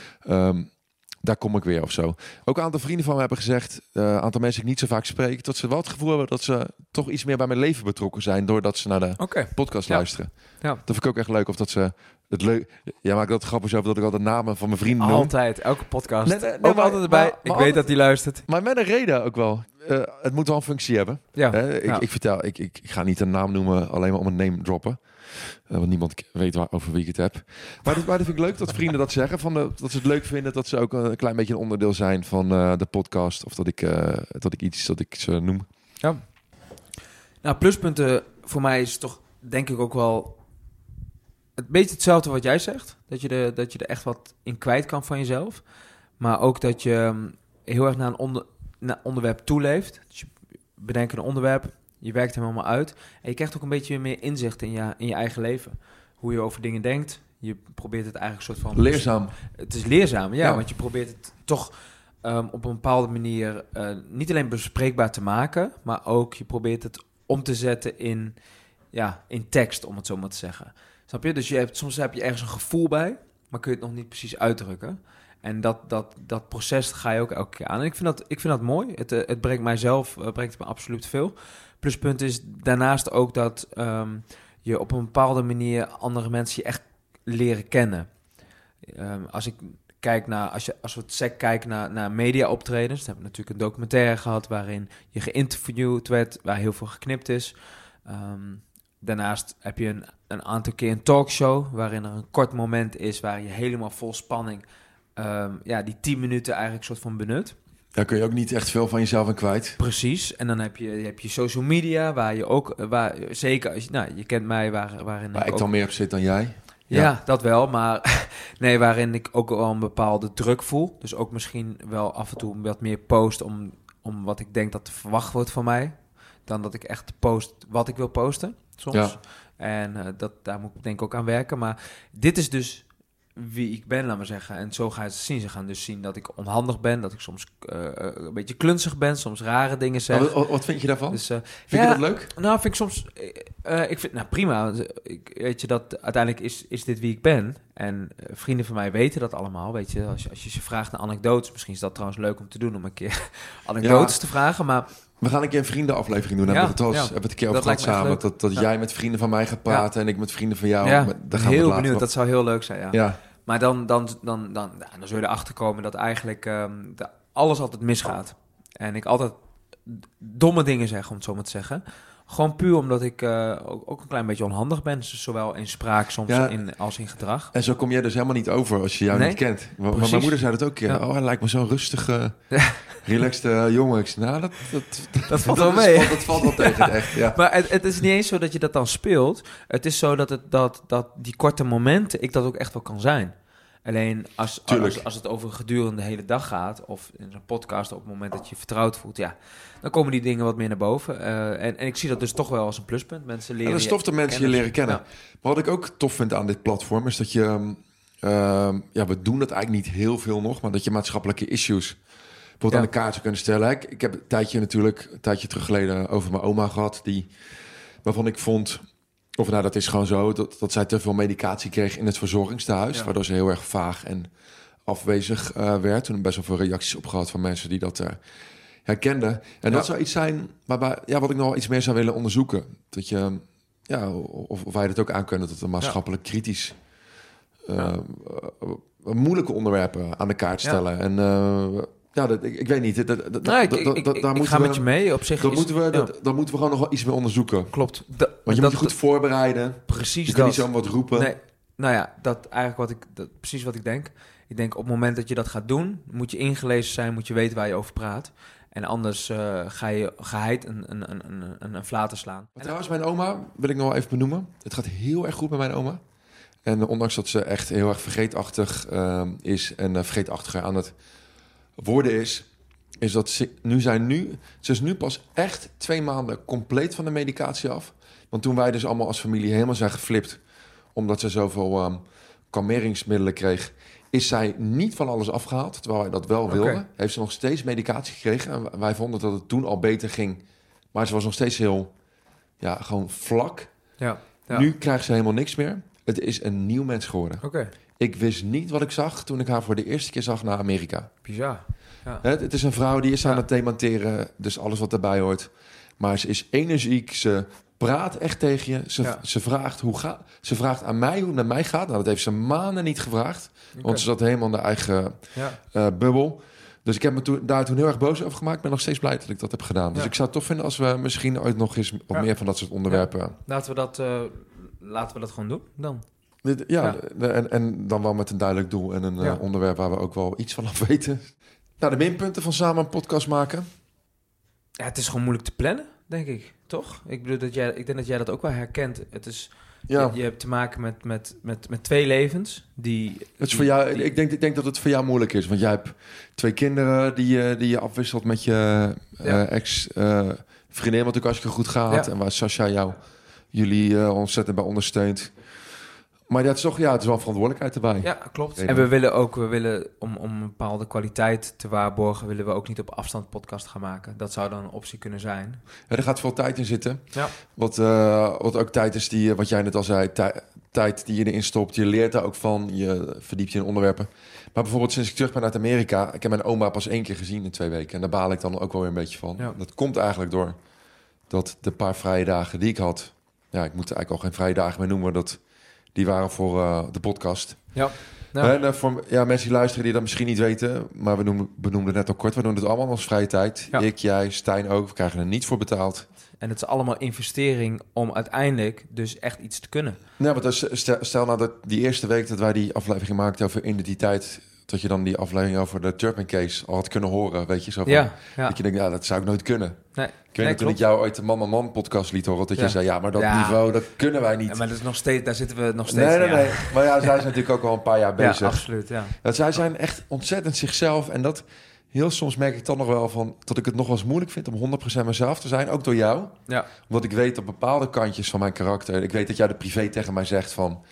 daar kom ik weer of zo. Ook een aantal vrienden van me hebben gezegd, een aantal mensen die ik niet zo vaak spreek, dat ze wel het gevoel hebben dat ze toch iets meer bij mijn leven betrokken zijn, doordat ze naar de Oké. podcast Ja. luisteren. Ja. Dat vind ik ook echt leuk. Of dat ze het leuk... Jij maakt dat grappig over dat ik al de namen van mijn vrienden noem. Altijd, elke podcast. Nee, ook maar- altijd erbij. maar Ik weet altijd- dat hij luistert. Maar met een reden ook wel. Het moet wel een functie hebben. Ja. Hè? Ja. Ik ga niet een naam noemen alleen maar om een name droppen. Want niemand weet over wie ik het heb. Maar dat vind ik leuk dat vrienden dat zeggen. Dat ze het leuk vinden dat ze ook een klein beetje een onderdeel zijn van de podcast. Of dat ik ze noem. Ja. Nou, pluspunten voor mij is toch denk ik ook wel het beetje hetzelfde wat jij zegt. Dat je er echt wat in kwijt kan van jezelf. Maar ook dat je heel erg naar een onderwerp toeleeft. Dus je bedenkt een onderwerp, je werkt hem allemaal uit. En je krijgt ook een beetje meer inzicht in je eigen leven. Hoe je over dingen denkt. Je probeert het eigenlijk een soort van... Leerzaam. Het is leerzaam, ja. Ja. Want je probeert het toch op een bepaalde manier niet alleen bespreekbaar te maken, maar ook je probeert het om te zetten in tekst, om het zo maar te zeggen. Snap je? Dus soms heb je ergens een gevoel bij, maar kun je het nog niet precies uitdrukken. En dat proces ga je ook elke keer aan. En ik vind dat mooi. Het brengt mijzelf, brengt me absoluut veel. Pluspunt is daarnaast ook dat je op een bepaalde manier andere mensen je echt leren kennen. Als we het sec kijken naar media-optredens, dan hebben we natuurlijk een documentaire gehad waarin je geïnterviewd werd, waar heel veel geknipt is. Daarnaast heb je een aantal keer een talkshow waarin er een kort moment is waar je helemaal vol spanning die 10 minuten eigenlijk soort van benut. Daar kun je ook niet echt veel van jezelf aan kwijt. Precies. En dan heb je social media waar je ook, zeker als je kent mij waarin Waar ik ook, dan meer op zit dan jij. Ja, dat wel, maar nee, waarin ik ook wel een bepaalde druk voel. Dus ook misschien wel af en toe wat meer post om wat ik denk dat er verwacht wordt van mij. Dan dat ik echt post wat ik wil posten, soms. Ja. En daar moet ik denk ik ook aan werken. Maar dit is dus wie ik ben, laat maar zeggen. En zo ga je het zien. Ze gaan dus zien dat ik onhandig ben, dat ik soms een beetje klunzig ben, soms rare dingen zeg. Wat vind je daarvan? Dus, vind je dat leuk? Nou, vind ik soms... ik vind, prima. Weet je, dat uiteindelijk is dit wie ik ben. En vrienden van mij weten dat allemaal. Weet je, als je ze vraagt naar anekdotes, misschien is dat trouwens leuk om te doen, om een keer anekdotes te vragen, maar... We gaan een keer een vriendenaflevering doen. Hebben we het een keer over gehad samen. Dat jij met vrienden van mij gaat praten en ik met vrienden van jou. Ja, daar gaan heel we benieuwd. Dat zou heel leuk zijn, ja. Maar dan zul je erachter komen dat eigenlijk alles altijd misgaat. En ik altijd domme dingen zeg, om het zo maar te zeggen. Gewoon puur omdat ik ook een klein beetje onhandig ben. Dus zowel in spraak soms als in gedrag. En zo kom jij dus helemaal niet over als je jou niet kent. Maar mijn moeder zei dat ook een keer. Oh, hij lijkt me zo'n rustige, relaxed jongen. Ik zei, nou, dat valt wel mee. Dat valt wel tegen, echt. Ja. Maar het is niet eens zo dat je dat dan speelt. Het is zo dat die korte momenten ik dat ook echt wel kan zijn. Alleen als het over gedurende de hele dag gaat, of in zo'n podcast op het moment dat je je vertrouwd voelt, dan komen die dingen wat meer naar boven. En ik zie dat dus toch wel als een pluspunt. Mensen leren. En dat is tof dat mensen je leren kennen. Ja. Maar wat ik ook tof vind aan dit platform is dat je, we doen dat eigenlijk niet heel veel nog, maar dat je maatschappelijke issues bijvoorbeeld aan de kaart zou kunnen stellen. Ik heb een tijdje terug geleden over mijn oma gehad, waarvan ik vond... Of nou, dat is gewoon zo, dat zij te veel medicatie kreeg in het verzorgingstehuis. Ja. Waardoor ze heel erg vaag en afwezig werd. Toen best wel veel reacties op gehad van mensen die dat herkenden. En dat zou iets zijn wat ik nog wel iets meer zou willen onderzoeken. Dat je, of wij dat ook aankunnen, dat we maatschappelijk kritisch moeilijke onderwerpen aan de kaart stellen. Ja. Ik weet niet. Ik ga met je mee. Op zich dan moeten we gewoon nog wel iets meer onderzoeken. Klopt. Want je moet je goed voorbereiden. Precies. Je kan niet zomaar wat roepen. Nee. Nou ja, precies wat ik denk. Ik denk op het moment dat je dat gaat doen, moet je ingelezen zijn, moet je weten waar je over praat. En anders ga je geheid een flater slaan. Maar trouwens, mijn oma wil ik nog wel even benoemen. Het gaat heel erg goed met mijn oma. En ondanks dat ze echt heel erg vergeetachtig is en vergeetachtiger aan het worden is dat ze is nu pas echt 2 maanden compleet van de medicatie af. Want toen wij dus allemaal als familie helemaal zijn geflipt, omdat ze zoveel kalmeringsmiddelen kreeg, is zij niet van alles afgehaald, terwijl wij dat wel wilden. Heeft ze nog steeds medicatie gekregen en wij vonden dat het toen al beter ging. Maar ze was nog steeds heel, gewoon vlak. Ja. Nu krijgt ze helemaal niks meer. Het is een nieuw mens geworden. Ik wist niet wat ik zag toen ik haar voor de eerste keer zag naar Amerika. Bizar. Ja. Het is een vrouw die is aan het dementeren, dus alles wat erbij hoort. Maar ze is energiek, ze praat echt tegen je. Ze vraagt ze vraagt aan mij hoe het met mij gaat. Nou, dat heeft ze maanden niet gevraagd, want ze zat helemaal in de eigen bubbel. Dus ik heb me daar toen heel erg boos over gemaakt. Ik ben nog steeds blij dat ik dat heb gedaan. Dus ik zou het tof vinden als we misschien ooit nog eens wat meer van dat soort onderwerpen... Ja. Laten we dat gewoon doen dan. En dan wel met een duidelijk doel en een onderwerp waar we ook wel iets van af weten. Nou, de minpunten van samen een podcast maken. Ja, het is gewoon moeilijk te plannen, denk ik. Toch? Ik bedoel, ik denk dat jij dat ook wel herkent. Het is... Ja. Je hebt te maken met 2 levens. Het is voor jou, ik denk dat het voor jou moeilijk is. Want jij hebt 2 kinderen die je afwisselt met je ex-vriendin, wat ook hartstikke goed gaat. Ja. En waar Sascha jullie ontzettend bij ondersteunt. Maar dat is toch, het is wel verantwoordelijkheid erbij. Ja, klopt. En we willen om een bepaalde kwaliteit te waarborgen, willen we ook niet op afstand podcast gaan maken. Dat zou dan een optie kunnen zijn. Ja, er gaat veel tijd in zitten. Ja. Wat ook tijd is wat jij net al zei, tijd die je erin stopt. Je leert daar ook van, je verdiept je in onderwerpen. Maar bijvoorbeeld sinds ik terug ben uit Amerika, ik heb mijn oma pas 1 keer gezien in 2 weken. En daar baal ik dan ook wel weer een beetje van. Ja. Dat komt eigenlijk door dat de paar vrije dagen die ik had, ik moet eigenlijk al geen vrije dagen meer noemen, die waren voor de podcast. Ja. En voor mensen die luisteren die dat misschien niet weten, maar we benoemden net al kort, we doen het allemaal als vrije tijd. Ja. Ik, jij, Stijn ook, we krijgen er niets voor betaald. En het is allemaal investering om uiteindelijk dus echt iets te kunnen. Ja, want stel nou dat die eerste week dat wij die aflevering maakten over identiteit, dat je dan die aflevering over de Turpin Case al had kunnen horen, weet je, zo van, dat je denkt, dat zou ik nooit kunnen. Nee. Ik weet toen ik jou ooit de Man podcast liet horen, dat je zei, maar dat niveau, dat kunnen wij niet. Ja, maar dat is nog steeds, daar zitten we nog steeds. Nee. Maar zij zijn natuurlijk ook al een paar jaar bezig. Ja, absoluut, Dat zij zijn echt ontzettend zichzelf en dat... Heel soms merk ik dan nog wel van dat ik het nog wel eens moeilijk vind om 100% mezelf te zijn, ook door jou. Ja. Omdat ik weet op bepaalde kantjes van mijn karakter, ik weet dat jij de privé tegen mij zegt van,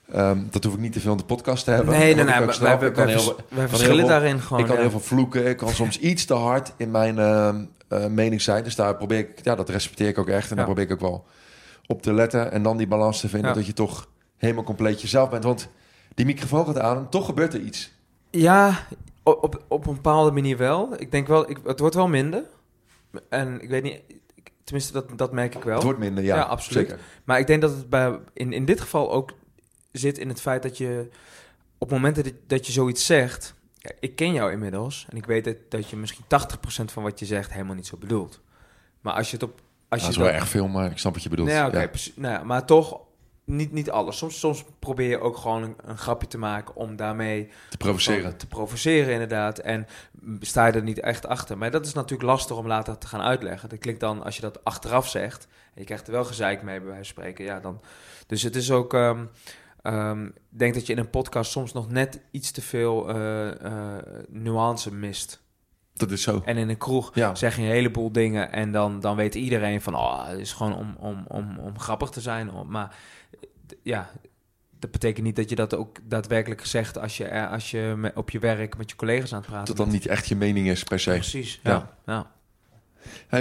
Dat hoef ik niet te veel in de podcast te hebben. Nee, Want wij verschillen daarin gewoon. Ik kan heel veel vloeken. Ik kan soms iets te hard in mijn mening zijn. Dus daar probeer ik... Ja, dat respecteer ik ook echt. En daar probeer ik ook wel op te letten. En dan die balans te vinden dat je toch helemaal compleet jezelf bent. Want die microfoon gaat aan en toch gebeurt er iets. Ja, op een bepaalde manier wel. Ik denk wel, het wordt wel minder. En ik weet niet... Tenminste, dat merk ik wel. Het wordt minder, ja absoluut. Zeker. Maar ik denk dat het in dit geval ook zit in het feit dat je... Op momenten dat je zoiets zegt... Ja, ik ken jou inmiddels. En ik weet dat je misschien 80% van wat je zegt helemaal niet zo bedoelt. Maar als je het op... Dat is wel erg veel, maar ik snap wat je bedoelt. Maar toch niet alles. Soms probeer je ook gewoon een grapje te maken om daarmee... Te provoceren, inderdaad. En sta je er niet echt achter. Maar dat is natuurlijk lastig om later te gaan uitleggen. Dat klinkt dan, als je dat achteraf zegt... en je krijgt er wel gezeik mee, bij wijze van spreken. Ja, dan... Dus het is ook... Ik denk dat je in een podcast soms nog net iets te veel nuance mist. Dat is zo. En in een kroeg zeg je een heleboel dingen... en dan weet iedereen van... het is gewoon om grappig te zijn. Maar ja, dat betekent niet dat je dat ook daadwerkelijk zegt... als je op je werk met je collega's aan het praten Dat dan niet echt je mening is, per se. Precies, ja. Hey,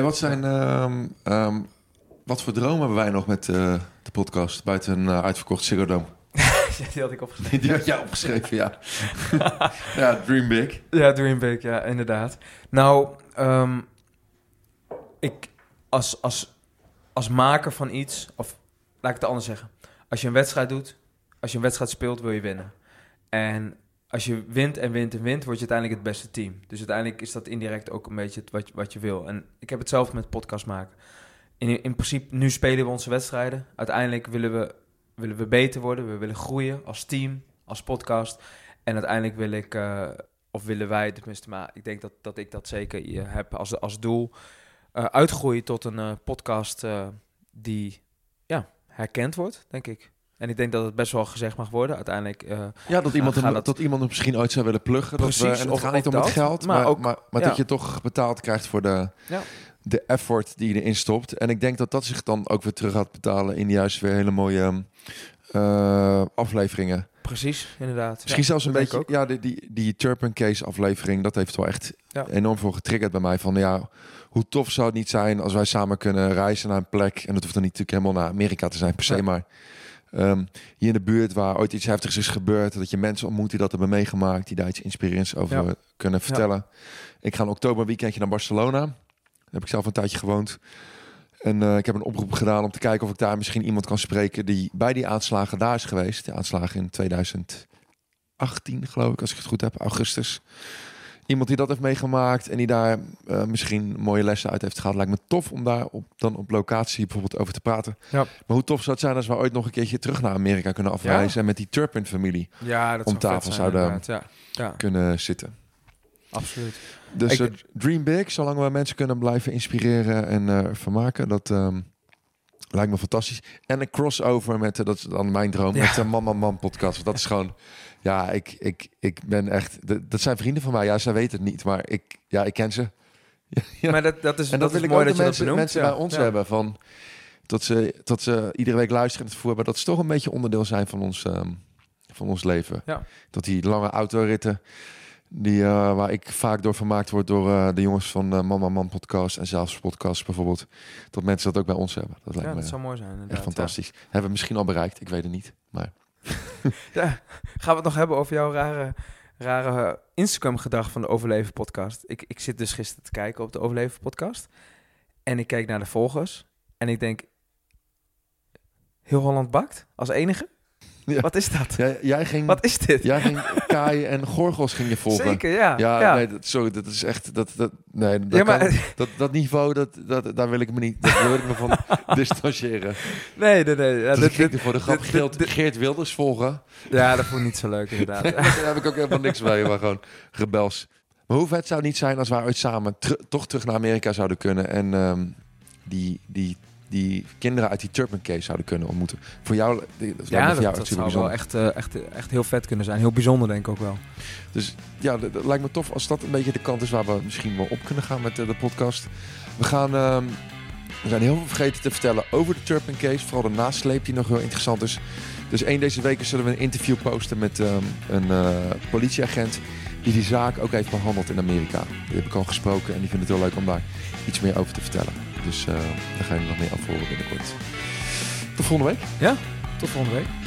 wat voor dromen hebben wij nog met de podcast... buiten een uitverkocht Ziggo Dome? Die had ik opgeschreven. Die had jij opgeschreven, ja. Ja, dream big. Ja, dream big, ja, inderdaad. Nou, ik als maker van iets... of laat ik het anders zeggen. Als je een wedstrijd doet, als je een wedstrijd speelt, wil je winnen. En als je wint en wint en wint, word je uiteindelijk het beste team. Dus uiteindelijk is dat indirect ook een beetje wat je wil. En ik heb hetzelfde met podcast maken. In principe, nu spelen we onze wedstrijden. Uiteindelijk willen we beter worden. We willen groeien als team, als podcast. En uiteindelijk willen wij, tenminste, maar ik denk dat ik dat zeker heb als doel. Uitgroeien tot een podcast die herkend wordt, denk ik. En ik denk dat het best wel gezegd mag worden. Uiteindelijk dat iemand het misschien ooit zou willen pluggen. Precies, en het gaat niet om het geld, maar dat je toch betaald krijgt voor de effort die je erin stopt. En ik denk dat zich dan ook weer terug gaat betalen in juist weer hele mooie afleveringen. Precies, inderdaad. Misschien zelfs een beetje, die Turpin Case aflevering, dat heeft wel echt enorm veel getriggerd bij mij. Van hoe tof zou het niet zijn als wij samen kunnen reizen naar een plek. En dat hoeft dan niet natuurlijk helemaal naar Amerika te zijn per se, maar hier in de buurt waar ooit iets heftigs is gebeurd, dat je mensen ontmoet die dat hebben meegemaakt, die daar iets inspirerends over kunnen vertellen. Ja. Ik ga een oktober weekendje naar Barcelona. Daar heb ik zelf een tijdje gewoond. En ik heb een oproep gedaan om te kijken of ik daar misschien iemand kan spreken die bij die aanslagen daar is geweest. De aanslagen in 2018, geloof ik, als ik het goed heb, augustus. Iemand die dat heeft meegemaakt en die daar misschien mooie lessen uit heeft gehaald. Lijkt me tof om daar op locatie bijvoorbeeld over te praten. Ja. Maar hoe tof zou het zijn als we ooit nog een keertje terug naar Amerika kunnen afreizen en met die Turpin-familie om tafel zouden kunnen zitten. Absoluut. Dus dream big, zolang we mensen kunnen blijven inspireren en vermaken. Dat lijkt me fantastisch. En een crossover met, dat is dan mijn droom, met de Man podcast. Dat is gewoon, ik ben echt... Dat zijn vrienden van mij. Ja, zij weten het niet, maar ik ken ze. Ja. Maar dat is, en dat wil is ik mooi ook dat je mensen bij ons hebben. Van, dat ze iedere week luisteren het voer, maar dat ze toch een beetje onderdeel zijn van ons leven. Ja. Dat die lange autoritten... waar ik vaak door vermaakt word door de jongens van de Man podcast en zelfs podcast bijvoorbeeld. Dat mensen dat ook bij ons hebben. Dat lijkt me zou mooi zijn. Inderdaad. Echt fantastisch. Hebben we misschien al bereikt, ik weet het niet. Maar... Gaan we het nog hebben over jouw rare Instagram-gedrag van de Overleven podcast? Ik zit dus gisteren te kijken op de Overleven podcast. En ik kijk naar de volgers. En ik denk, Heel Holland Bakt als enige? Ja. Wat is dat? Wat is dit? Jij ging Kai en Gorgels ging je volgen. Zeker, ja. Nee, dat is echt... Dat niveau, daar wil ik me van distancieren. Nee. Ja, ik ging voor de grap Geert Wilders volgen. Ja, dat vond ik niet zo leuk, inderdaad. Daar heb ik ook helemaal niks mee, maar gewoon rebels. Maar hoe vet zou het niet zijn als wij ooit samen toch terug naar Amerika zouden kunnen en die kinderen uit die Turpin Case zouden kunnen ontmoeten. Voor jou, dat zou wel echt heel vet kunnen zijn. Heel bijzonder, denk ik ook wel. Dus ja, dat lijkt me tof als dat een beetje de kant is waar we misschien wel op kunnen gaan met de podcast. We gaan We zijn heel veel vergeten te vertellen over de Turpin case. Vooral de nasleep die nog heel interessant is. Dus deze week zullen we een interview posten met een politieagent die zaak ook heeft behandeld in Amerika. Die heb ik al gesproken en die vindt het heel leuk om daar iets meer over te vertellen. Dus daar ga je nog meer over horen binnenkort. Tot volgende week. Ja, tot volgende week.